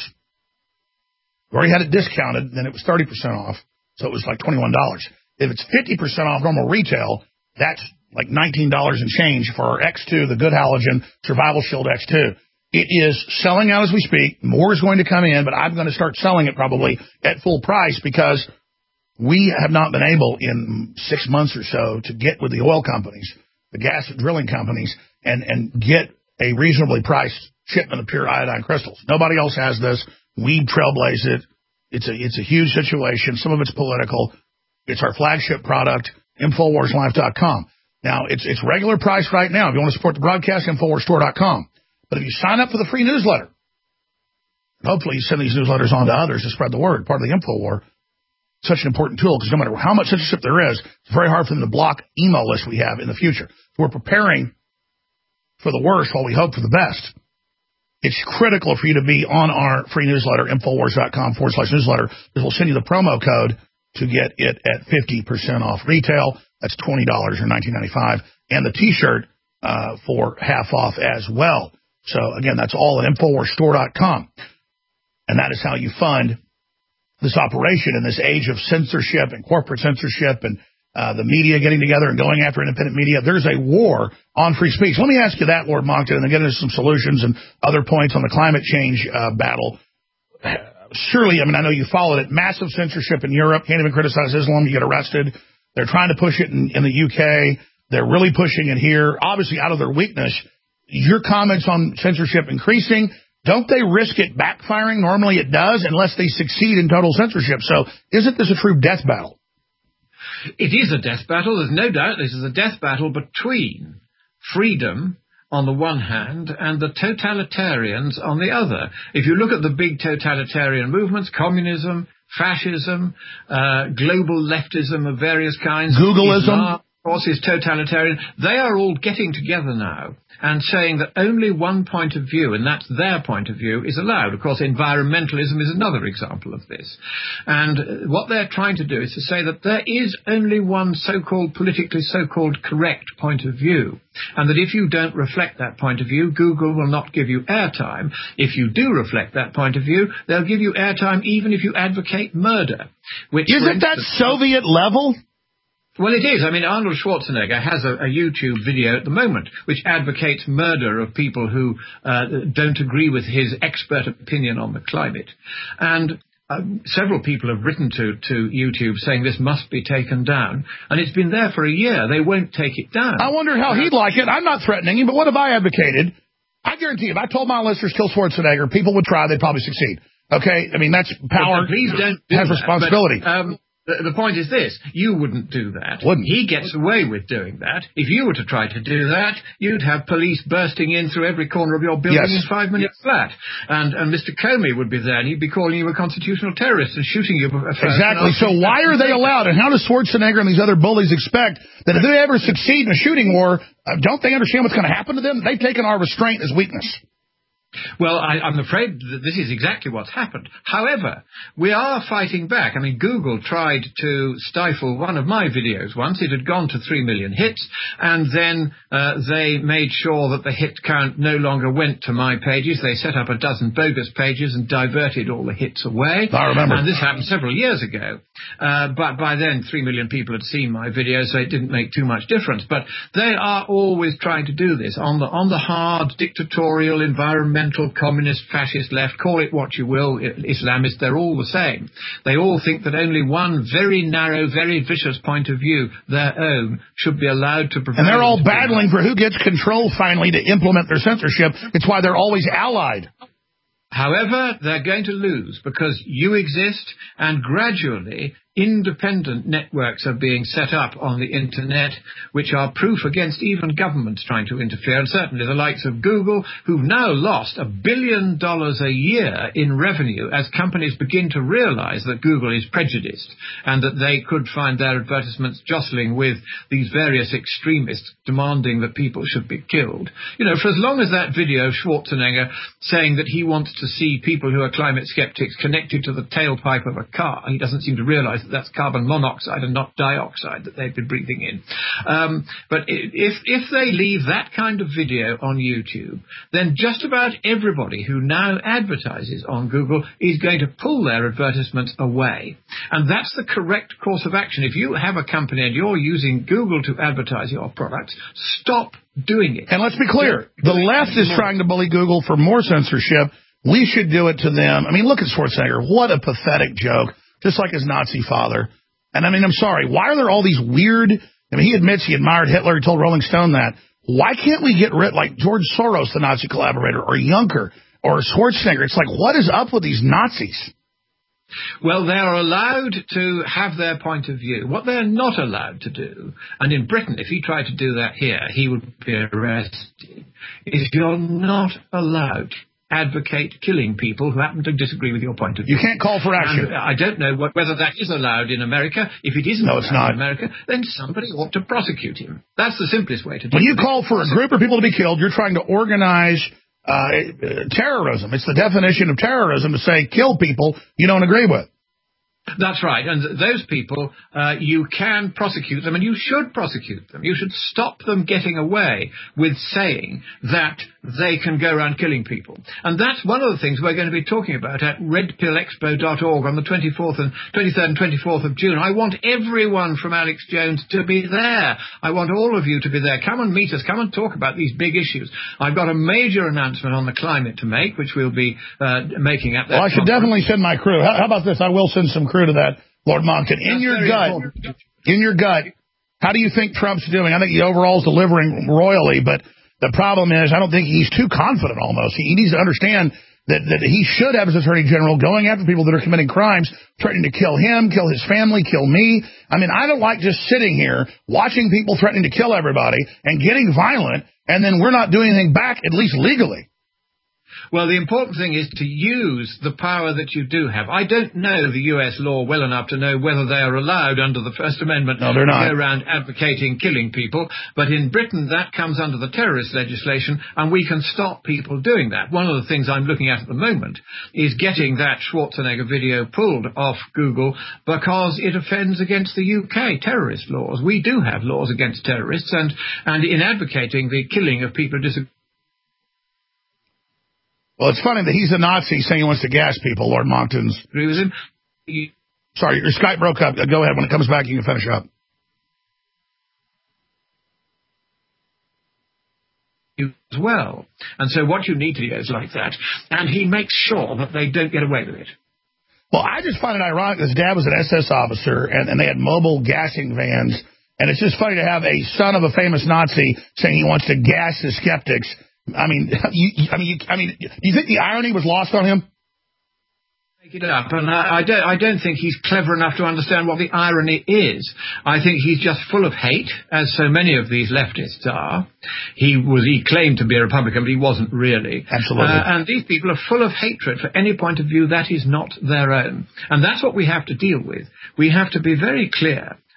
Speaker 3: We already had it discounted, then it was 30% off, so it was like $21. If it's 50% off normal retail, that's like $19 and change for our X2, the Good Halogen Survival Shield X2. It is selling out as we speak. More is going to come in, but I'm going to start selling it probably at full price because we have not been able in 6 months or so to get with the oil companies, the gas drilling companies, and get a reasonably priced shipment of pure iodine crystals. Nobody else has this. We trailblaze it. It's a huge situation. Some of it's political. It's our flagship product, InfoWarsLife.com. Now, it's regular price right now. If you want to support the broadcast, InfoWarsStore.com. But if you sign up for the free newsletter, hopefully you send these newsletters on to others to spread the word, part of the InfoWar. Such an important tool because no matter how much censorship there is, it's very hard for them to block email lists we have in the future. So we're preparing for the worst while we hope for the best. It's critical for you to be on our free newsletter, Infowars.com/newsletter, because we'll send you the promo code to get it at 50% off retail. That's $20 or $19.95. And the T-shirt for half off as well. So, again, that's all at InfoWarsStore.com. And that is how you fund this operation in this age of censorship and corporate censorship and the media getting together and going after independent media. There's a war on free speech. Let me ask you that, Lord Monckton, and then get into some solutions and other points on the climate change battle. Surely, I mean, I know you followed it. Massive censorship in Europe. Can't even criticize Islam. You get arrested. They're trying to push it in the UK. They're really pushing it here, obviously out of their weakness. Your comments on censorship increasing, don't they risk it backfiring? Normally it does, unless they succeed in total censorship. So isn't this a true death battle?
Speaker 12: It is a death battle. There's no doubt this is a death battle between freedom on the one hand and the totalitarians on the other. If you look at the big totalitarian movements, communism, fascism, global leftism of various kinds,
Speaker 3: Googleism,
Speaker 12: Islam, of course, is totalitarian. They are all getting together now and saying that only one point of view, and that's their point of view, is allowed. Of course, environmentalism is another example of this. And what they're trying to do is to say that there is only one so-called politically so-called correct point of view, and that if you don't reflect that point of view, Google will not give you airtime. If you do reflect that point of view, they'll give you airtime even if you advocate murder. Which,
Speaker 3: isn't that Soviet level?
Speaker 12: Well, it is. I mean, Arnold Schwarzenegger has a YouTube video at the moment which advocates murder of people who don't agree with his expert opinion on the climate. And several people have written to YouTube saying this must be taken down. And it's been there for a year. They won't take it down.
Speaker 3: I wonder how he'd like it. I'm not threatening him, but what have I advocated? I guarantee if I told my listeners kill Schwarzenegger, people would try. They'd probably succeed. Okay? I mean, that's power.
Speaker 12: But please don't do
Speaker 3: has
Speaker 12: that.
Speaker 3: responsibility.
Speaker 12: But, the point is this, you wouldn't do that.
Speaker 3: Wouldn't.
Speaker 12: He gets away with doing that. If you were to try to do that, you'd have police bursting in through every corner of your building in 5 minutes flat. And Mr. Comey would be there, and he'd be calling you a constitutional terrorist and shooting you.
Speaker 3: Exactly. So why are they allowed? And how does Schwarzenegger and these other bullies expect that if they ever succeed in a shooting war, don't they understand what's going to happen to them? They've taken our restraint as weakness.
Speaker 12: Well, I'm afraid that this is exactly what's happened. However, we are fighting back. I mean, Google tried to stifle one of my videos once. It had gone to 3 million hits, and then they made sure that the hit count no longer went to my pages. They set up a dozen bogus pages and diverted all the hits away.
Speaker 3: I remember.
Speaker 12: And this happened several years ago. But by then, 3 million people had seen my video, so it didn't make too much difference. But they are always trying to do this on the hard, dictatorial, environmental, communist, fascist left, call it what you will, Islamist, they're all the same. They all think that only one very narrow, very vicious point of view, their own, should be allowed to prevail.
Speaker 3: And they're all battling for who gets control finally to implement their censorship. It's why they're always allied.
Speaker 12: However, they're going to lose because you exist, and gradually independent networks are being set up on the internet which are proof against even governments trying to interfere, and certainly the likes of Google, who've now lost $1 billion a year in revenue as companies begin to realize that Google is prejudiced and that they could find their advertisements jostling with these various extremists demanding that people should be killed. You know, for as long as that video of Schwarzenegger saying that he wants to see people who are climate skeptics connected to the tailpipe of a car, he doesn't seem to realize that's carbon monoxide and not dioxide that they've been breathing in. But if they leave that kind of video on YouTube, then just about everybody who now advertises on Google is going to pull their advertisements away. And that's the correct course of action. If you have a company and you're using Google to advertise your products, stop doing it.
Speaker 3: And let's be clear, the left is trying to bully Google for more censorship. We should do it to them. I mean, look at Schwarzenegger. What a pathetic joke. Just like his Nazi father. And I mean, I'm sorry, why are there all these weird, I mean, he admits he admired Hitler, he told Rolling Stone that. Why can't we get rid, like George Soros, the Nazi collaborator, or Juncker, or Schwarzenegger? It's like, what is up with these Nazis?
Speaker 12: Well, they're allowed to have their point of view. What they're not allowed to do, and in Britain, if he tried to do that here, he would be arrested, is you're not allowed to advocate killing people who happen to disagree with your point of view.
Speaker 3: You can't call for action.
Speaker 12: And I don't know whether that is allowed in America. If it isn't allowed in America, then somebody ought to prosecute him. That's the simplest way to do it.
Speaker 3: When you call for a group of people to be killed, you're trying to organize terrorism. It's the definition of terrorism to say kill people you don't agree with.
Speaker 12: That's right. And those people, you can prosecute them, and you should prosecute them. You should stop them getting away with saying that they can go around killing people. And that's one of the things we're going to be talking about at redpillexpo.org on the 23rd and 24th of June. I want everyone from Alex Jones to be there. I want all of you to be there. Come and meet us. Come and talk about these big issues. I've got a major announcement on the climate to make, which we'll be making at that
Speaker 3: Well, I should definitely send my crew. How about this? I will send some crew to that, Lord Monckton. In your gut, how do you think Trump's doing? I think the overall's delivering royally, but the problem is I don't think he's too confident almost. He needs to understand that he should have as Attorney General going after people that are committing crimes, threatening to kill him, kill his family, kill me. I mean, I don't like just sitting here watching people threatening to kill everybody and getting violent, and then we're not doing anything back, at least legally.
Speaker 12: Well, the important thing is to use the power that you do have. I don't know the U.S. law well enough to know whether they are allowed under the First Amendment to go around advocating killing people. But in Britain, that comes under the terrorist legislation, and we can stop people doing that. One of the things I'm looking at the moment is getting that Schwarzenegger video pulled off Google because it offends against the UK terrorist laws. We do have laws against terrorists, and in advocating the killing of people who disagree.
Speaker 3: Well, it's funny that he's a Nazi saying he wants to gas people, Lord Monckton's.
Speaker 12: Agree with him?
Speaker 3: Sorry, your Skype broke up. Go ahead. When it comes back, you can finish up.
Speaker 12: As well. And so what you need to do is like that. And he makes sure that they don't get away with it.
Speaker 3: Well, I just find it ironic. His dad was an SS officer, and they had mobile gassing vans. And it's just funny to have a son of a famous Nazi saying he wants to gas his skeptics. I mean, do you think the irony was lost on him?
Speaker 12: Make it up, and I don't think he's clever enough to understand what the irony is. I think he's just full of hate, as so many of these leftists are. He claimed to be a Republican, but he wasn't really.
Speaker 3: Absolutely.
Speaker 12: And these people are full of hatred for any point of view that is not their own. And that's what we have to deal with. We have to be very clear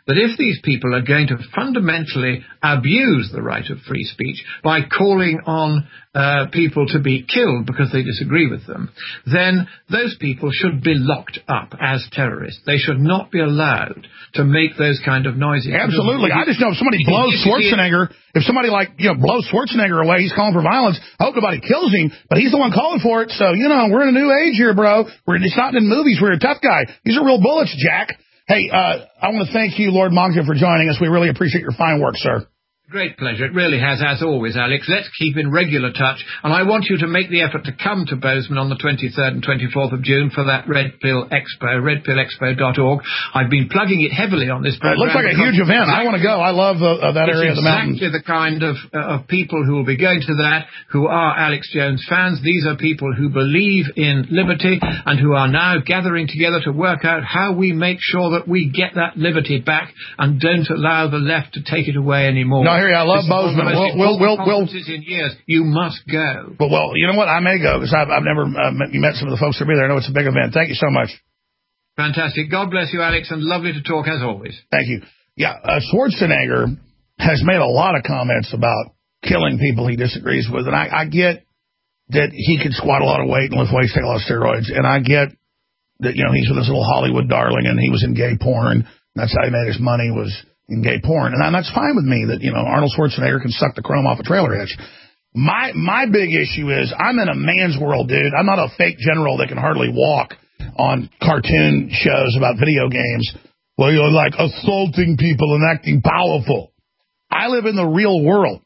Speaker 12: that if these people are going to fundamentally abuse the right of free speech by calling on people to be killed because they disagree with them, then those people should be locked up as terrorists. They should not be allowed to make those kind of noises.
Speaker 3: Absolutely. I just know if somebody blows Schwarzenegger, if somebody blows Schwarzenegger away, he's calling for violence. I hope nobody kills him, but he's the one calling for it. So, we're in a new age here, bro. It's not in movies. We're a tough guy. These are real bullets, Jack. Hey, I want to thank you, Lord Mogja, for joining us. We really appreciate your fine work, sir.
Speaker 12: Great pleasure. It really has, as always, Alex. Let's keep in regular touch. And I want you to make the effort to come to Bozeman on the 23rd and 24th of June for that Red Pill Expo, redpillexpo.org. I've been plugging it heavily on this program.
Speaker 3: It looks like a huge event. I want to go. I love that area of the mountains.
Speaker 12: Exactly the kind of people who will be going to that, who are Alex Jones fans. These are people who believe in liberty and who are now gathering together to work out how we make sure that we get that liberty back and don't allow the left to take it away anymore.
Speaker 3: No, I love Bozeman. We'll
Speaker 12: in years. You must go.
Speaker 3: Well, you know what? I may go because I've never met some of the folks that will be there. I know it's a big event. Thank you so much.
Speaker 12: Fantastic. God bless you, Alex, and lovely to talk as always.
Speaker 3: Thank you. Yeah, Schwarzenegger has made a lot of comments about killing people he disagrees with, and I get that he can squat a lot of weight and lift weights, take a lot of steroids, and I get that he's with this little Hollywood darling and he was in gay porn. That's how he made his money, was in gay porn. And that's fine with me that, Arnold Schwarzenegger can suck the chrome off a trailer hitch. My big issue is I'm in a man's world, dude. I'm not a fake general that can hardly walk on cartoon shows about video games where you're like assaulting people and acting powerful. I live in the real world.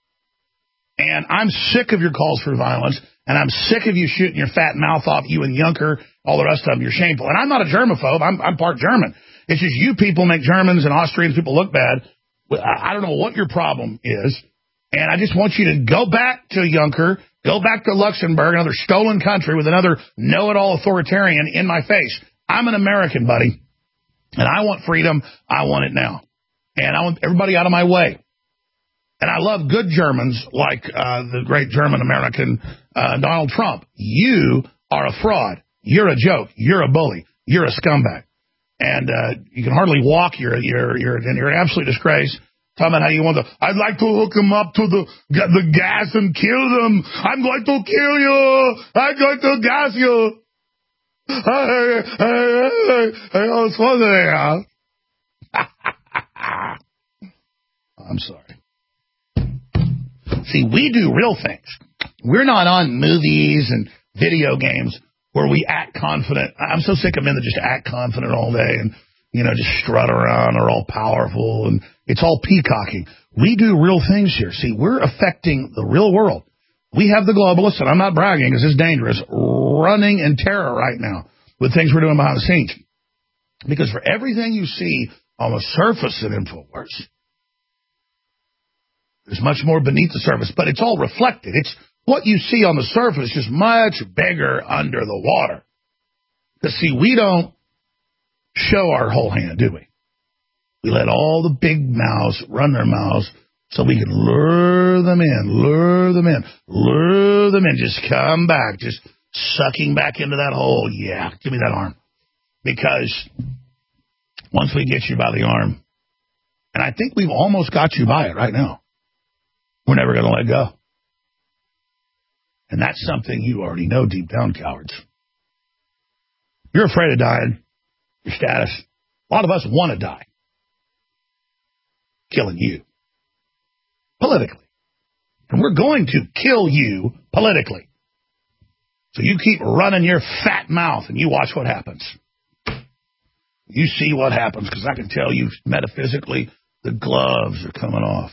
Speaker 3: And I'm sick of your calls for violence. And I'm sick of you shooting your fat mouth off, you and Juncker, all the rest of them. You're shameful. And I'm not a germaphobe. I'm part German. It's just you people make Germans and Austrians people look bad. I don't know what your problem is. And I just want you to go back to Juncker, go back to Luxembourg, another stolen country with another know-it-all authoritarian in my face. I'm an American, buddy. And I want freedom. I want it now. And I want everybody out of my way. And I love good Germans like the great German-American Donald Trump. You are a fraud. You're a joke. You're a bully. You're a scumbag. And you can hardly walk. You're an absolute disgrace. Talking about how you want to. I'd like to hook them up to the gas and kill them. I'm going to kill you. I'm going to gas you. I'm sorry. See, we do real things. We're not on movies and video games where we act confident. I'm so sick of men that just act confident all day and, just strut around or all powerful, and it's all peacocking. We do real things here. See, we're affecting the real world. We have the globalists, and I'm not bragging because it's dangerous, running in terror right now with things we're doing behind the scenes. Because for everything you see on the surface at InfoWars, there's much more beneath the surface, but it's all reflected. It's what you see on the surface, just much bigger under the water. Because, see, we don't show our whole hand, do we? We let all the big mouths run their mouths so we can lure them in, just come back, just sucking back into that hole. Yeah, give me that arm. Because once we get you by the arm, and I think we've almost got you by it right now, we're never going to let go. And that's something you already know deep down, cowards. You're afraid of dying. Your status. A lot of us want to die. Killing you. Politically. And we're going to kill you politically. So you keep running your fat mouth and you watch what happens. You see what happens, because I can tell you metaphysically the gloves are coming off.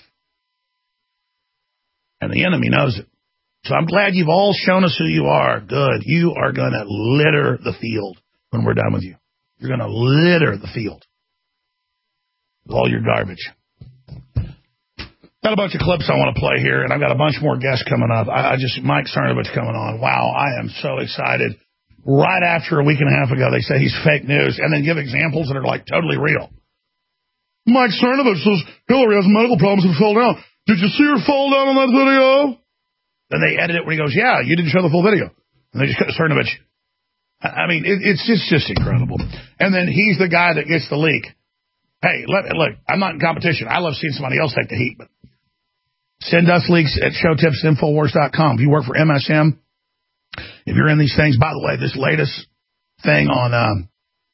Speaker 3: And the enemy knows it. So I'm glad you've all shown us who you are. Good. You are going to litter the field when we're done with you. You're going to litter the field with all your garbage. Got a bunch of clips I want to play here, and I've got a bunch more guests coming up. Mike Cernovich coming on. Wow, I am so excited. Right after a week and a half ago, they say he's fake news, and then give examples that are like totally real. Mike Cernovich says Hillary has medical problems and fell down. Did you see her fall down on that video? Then they edit it when he goes, yeah, you didn't show the full video. And they just cut Cernovich. I mean, it's just incredible. And then he's the guy that gets the leak. Hey, look, I'm not in competition. I love seeing somebody else take the heat, but send us leaks at showtipsinfowars.com. If you work for MSM, if you're in these things, by the way, this latest thing on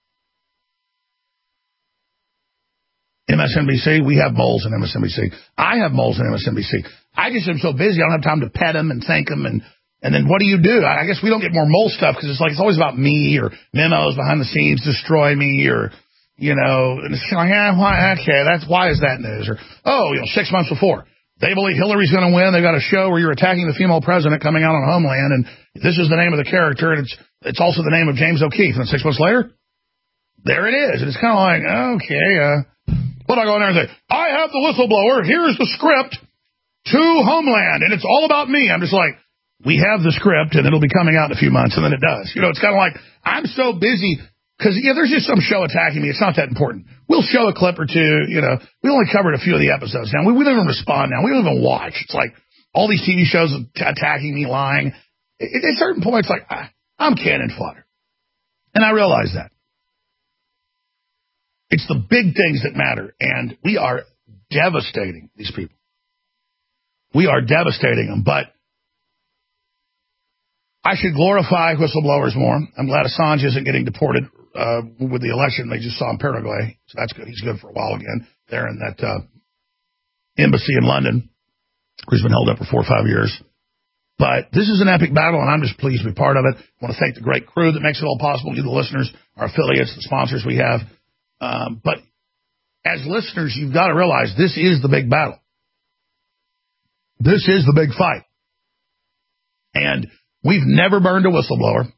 Speaker 3: MSNBC, we have moles in MSNBC. I have moles in MSNBC. I just am so busy, I don't have time to pet them and thank them. And then what do you do? I guess we don't get more mole stuff because it's always about me or memos behind the scenes, destroy me or, and it's like, okay, why is that news? Or, 6 months before. They believe Hillary's going to win. They've got a show where you're attacking the female president coming out on Homeland, and this is the name of the character, and it's also the name of James O'Keefe. And 6 months later, there it is. And it's kind of like, okay, what do I go in there and say? I have the whistleblower. Here's the script to Homeland, and it's all about me. I'm just like, we have the script, and it'll be coming out in a few months, and then it does. It's kind of like, I'm so busy. Because, there's just some show attacking me. It's not that important. We'll show a clip or two, We only covered a few of the episodes now. We don't even respond now. We don't even watch. It's like all these TV shows attacking me, lying. At a certain point, it's like, I'm cannon fodder. And I realize that. It's the big things that matter. And we are devastating these people. We are devastating them. But I should glorify whistleblowers more. I'm glad Assange isn't getting deported. With the election they just saw in Paraguay. So that's good. He's good for a while again there in that embassy in London, who's been held up for 4 or 5 years. But this is an epic battle, and I'm just pleased to be part of it. I want to thank the great crew that makes it all possible, you, the listeners, our affiliates, the sponsors we have. But as listeners, you've got to realize this is the big battle. This is the big fight. And we've never burned a whistleblower.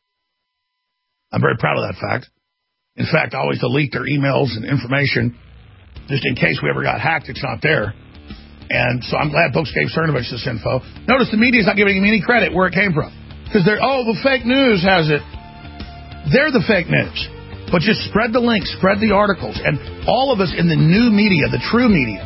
Speaker 3: I'm very proud of that fact. In fact, I always delete their emails and information just in case we ever got hacked. It's not there. And so I'm glad folks gave Cernovich this info. Notice the media's not giving him any credit where it came from. Because the fake news has it. They're the fake news. But just spread the links, spread the articles. And all of us in the new media, the true media,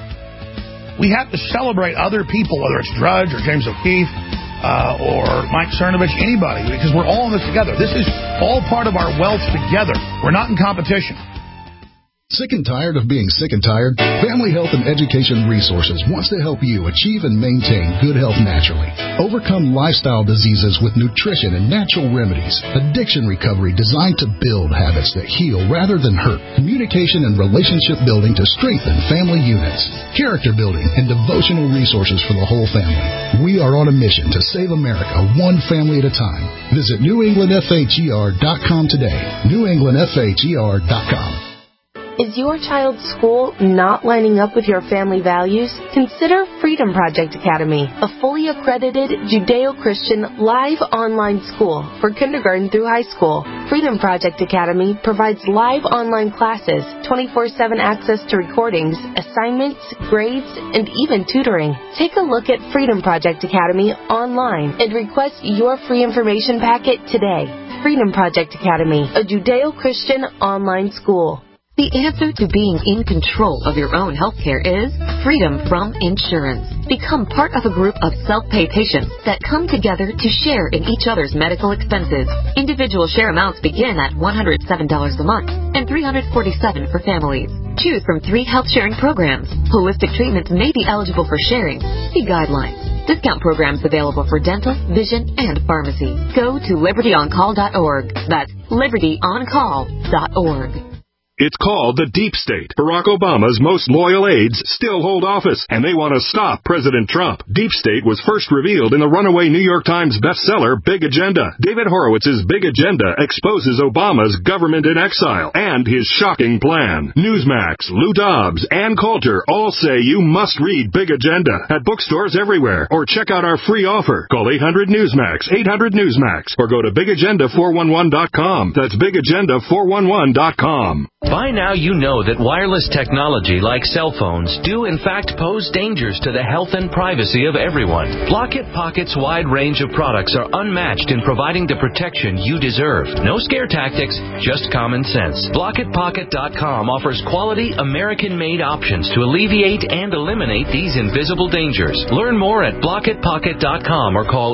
Speaker 3: we have to celebrate other people, whether it's Drudge or James O'Keefe, or Mike Cernovich, anybody, because we're all in this together. This is all part of our wealth together. We're not in competition.
Speaker 7: Sick and tired of being sick and tired? Family Health and Education Resources wants to help you achieve and maintain good health naturally. Overcome lifestyle diseases with nutrition and natural remedies. Addiction recovery designed to build habits that heal rather than hurt. Communication and relationship building to strengthen family units. Character building and devotional resources for the whole family. We are on a mission to save America one family at a time. Visit NewEnglandFHER.com today. NewEnglandFHER.com.
Speaker 6: Is your child's school not lining up with your family values? Consider Freedom Project Academy, a fully accredited Judeo-Christian live online school for kindergarten through high school. Freedom Project Academy provides live online classes, 24/7 access to recordings, assignments, grades, and even tutoring. Take a look at Freedom Project Academy online and request your free information packet today. Freedom Project Academy, a Judeo-Christian online school.
Speaker 19: The answer to being in control of your own healthcare is freedom from insurance. Become part of a group of self-pay patients that come together to share in each other's medical expenses. Individual share amounts begin at $107 a month and $347 for families. Choose from 3 health sharing programs. Holistic treatments may be eligible for sharing. See guidelines. Discount programs available for dental, vision, and pharmacy. Go to libertyoncall.org. That's libertyoncall.org.
Speaker 2: It's called the Deep State. Barack Obama's most loyal aides still hold office, and they want to stop President Trump. Deep State was first revealed in the runaway New York Times bestseller, Big Agenda. David Horowitz's Big Agenda exposes Obama's government in exile and his shocking plan. Newsmax, Lou Dobbs, and Coulter all say you must read Big Agenda at bookstores everywhere, or check out our free offer. Call 800-NEWSMAX, 800-NEWSMAX, or go to BigAgenda411.com. That's BigAgenda411.com.
Speaker 5: By now you know that wireless technology like cell phones do in fact pose dangers to the health and privacy of everyone. Blockit Pocket's wide range of products are unmatched in providing the protection you deserve. No scare tactics, just common sense. BlockitPocket.com offers quality American-made options to alleviate and eliminate these invisible dangers. Learn more at BlockitPocket.com or call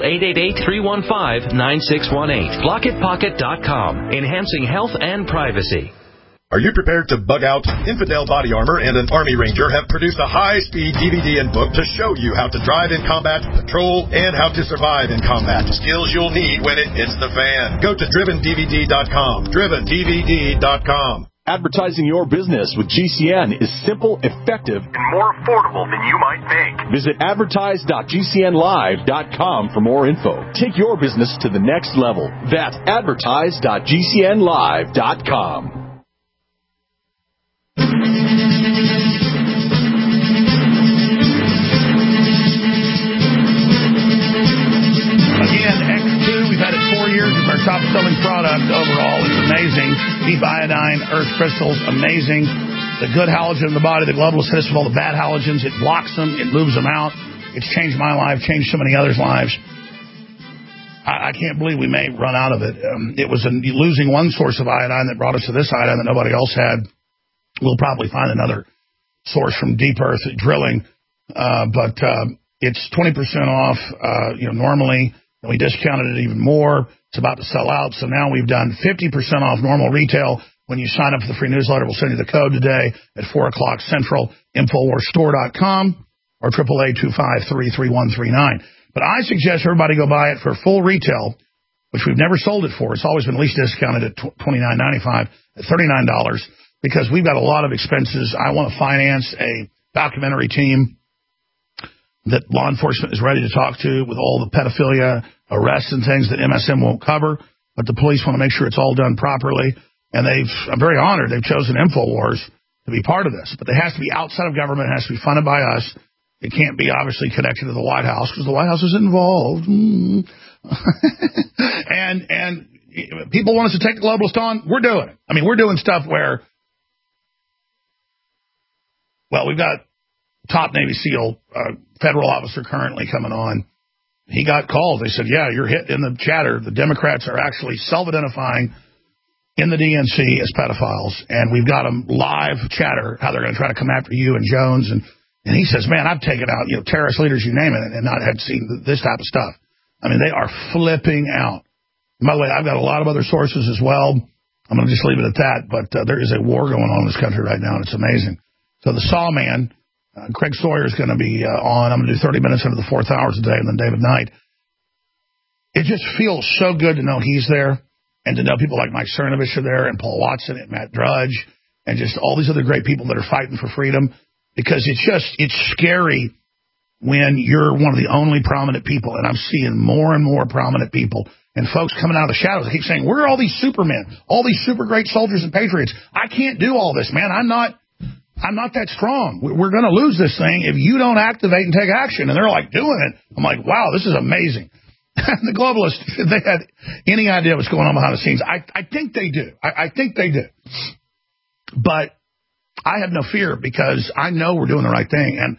Speaker 5: 888-315-9618. BlockitPocket.com, enhancing health and privacy.
Speaker 20: Are you prepared to bug out? Infidel Body Armor and an Army Ranger have produced a high-speed DVD and book to show you how to drive in combat, patrol, and how to survive in combat. Skills you'll need when it hits the fan. Go to DrivenDVD.com. DrivenDVD.com.
Speaker 21: Advertising your business with GCN is simple, effective, and more affordable than you might think. Visit advertise.gcnlive.com for more info. Take your business to the next level. That's advertise.gcnlive.com.
Speaker 3: Again, X2, we've had it 4 years. It's our top-selling product overall. It's amazing. Deep iodine, earth crystals, amazing. The good halogen in the body, the globulus hits with all the bad halogens. It blocks them. It moves them out. It's changed my life, changed so many others' lives. I can't believe we may run out of it. It was losing one source of iodine that brought us to this iodine that nobody else had. We'll probably find another source from deep earth drilling. But it's 20% off, normally. And we discounted it even more. It's about to sell out. So now we've done 50% off normal retail. When you sign up for the free newsletter, we'll send you the code today at 4 o'clock Central, InfoWarsStore.com or 888-253-3139. But I suggest everybody go buy it for full retail, which we've never sold it for. It's always been least discounted at $29.95, at $39, because we've got a lot of expenses. I want to finance a documentary team that law enforcement is ready to talk to with all the pedophilia arrests and things that MSM won't cover, but the police want to make sure it's all done properly. And I'm very honored they've chosen InfoWars to be part of this, but it has to be outside of government. It has to be funded by us. It can't be obviously connected to the White House because the White House is involved. And people want us to take the globalist on. We're doing it. I mean, we're doing stuff where, well, we've got top Navy SEAL federal officer currently coming on. He got called. They said, yeah, you're hit in the chatter. The Democrats are actually self-identifying in the DNC as pedophiles, and we've got them live chatter how they're going to try to come after you and Jones. And he says, man, I've taken out terrorist leaders, you name it, and not had seen this type of stuff. I mean, they are flipping out. And by the way, I've got a lot of other sources as well. I'm going to just leave it at that, but there is a war going on in this country right now, and it's amazing. So the Saw Man, Craig Sawyer is going to be on. I'm going to do 30 minutes into the 4th hour today, and then David Knight. It just feels so good to know he's there, and to know people like Mike Cernovich are there, and Paul Watson, and Matt Drudge, and just all these other great people that are fighting for freedom, because it's scary when you're one of the only prominent people, and I'm seeing more and more prominent people, and folks coming out of the shadows. I keep saying, where are all these supermen, all these super great soldiers and patriots? I can't do all this, man. I'm not that strong. We're going to lose this thing if you don't activate and take action. And they're like doing it. I'm like, wow, this is amazing. The globalists, if they had any idea what's going on behind the scenes, I think they do. I think they do. But I have no fear because I know we're doing the right thing. And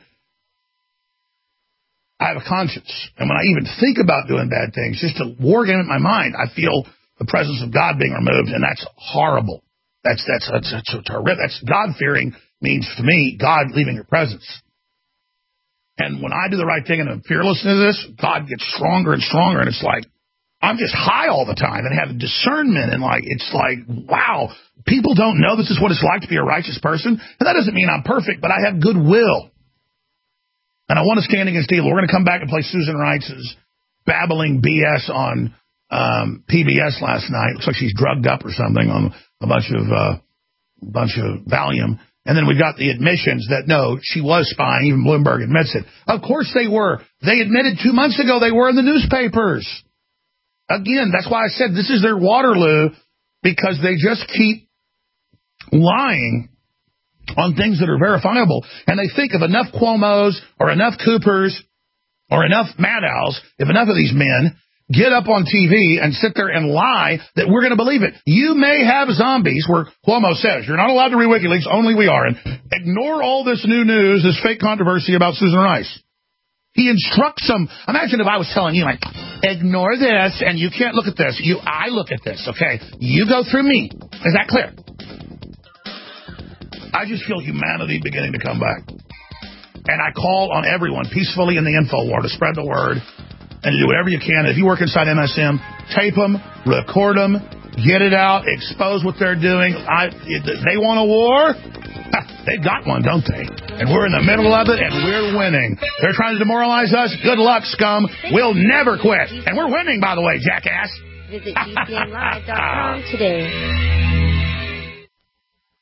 Speaker 3: I have a conscience. And when I even think about doing bad things, just a war game in my mind, I feel the presence of God being removed. And that's horrible. That's horrific. That's God-fearing means, to me, God leaving your presence. And when I do the right thing and I'm fearless in this, God gets stronger and stronger. And it's like, I'm just high all the time and have discernment. And it's like, wow, people don't know this is what it's like to be a righteous person. And that doesn't mean I'm perfect, but I have goodwill. And I want to stand against evil. We're going to come back and play Susan Wright's babbling BS on PBS last night. Looks like she's drugged up or something on a bunch of Valium. And then we got the admissions that, no, she was spying. Even Bloomberg admits it. Of course they were. They admitted 2 months ago they were in the newspapers. Again, that's why I said this is their Waterloo, because they just keep lying on things that are verifiable. And they think if enough Cuomos or enough Coopers or enough Maddow's, if enough of these men get up on TV and sit there and lie, that we're going to believe it. You may have zombies where Cuomo says, you're not allowed to read WikiLeaks, only we are. And ignore all this new news, this fake controversy about Susan Rice. He instructs them. Imagine if I was telling you, ignore this and you can't look at this. I look at this, okay? You go through me. Is that clear? I just feel humanity beginning to come back. And I call on everyone peacefully in the info war to spread the word and to do whatever you can. If you work inside MSM, tape them, record them, Get it out. Expose what they're doing. They want a war? They've got one, don't they? And we're in the middle of it, and we're winning. They're trying to demoralize us? Good luck, scum. We'll never quit. And we're winning, by the way, jackass.
Speaker 1: Visit GCNlive.com today.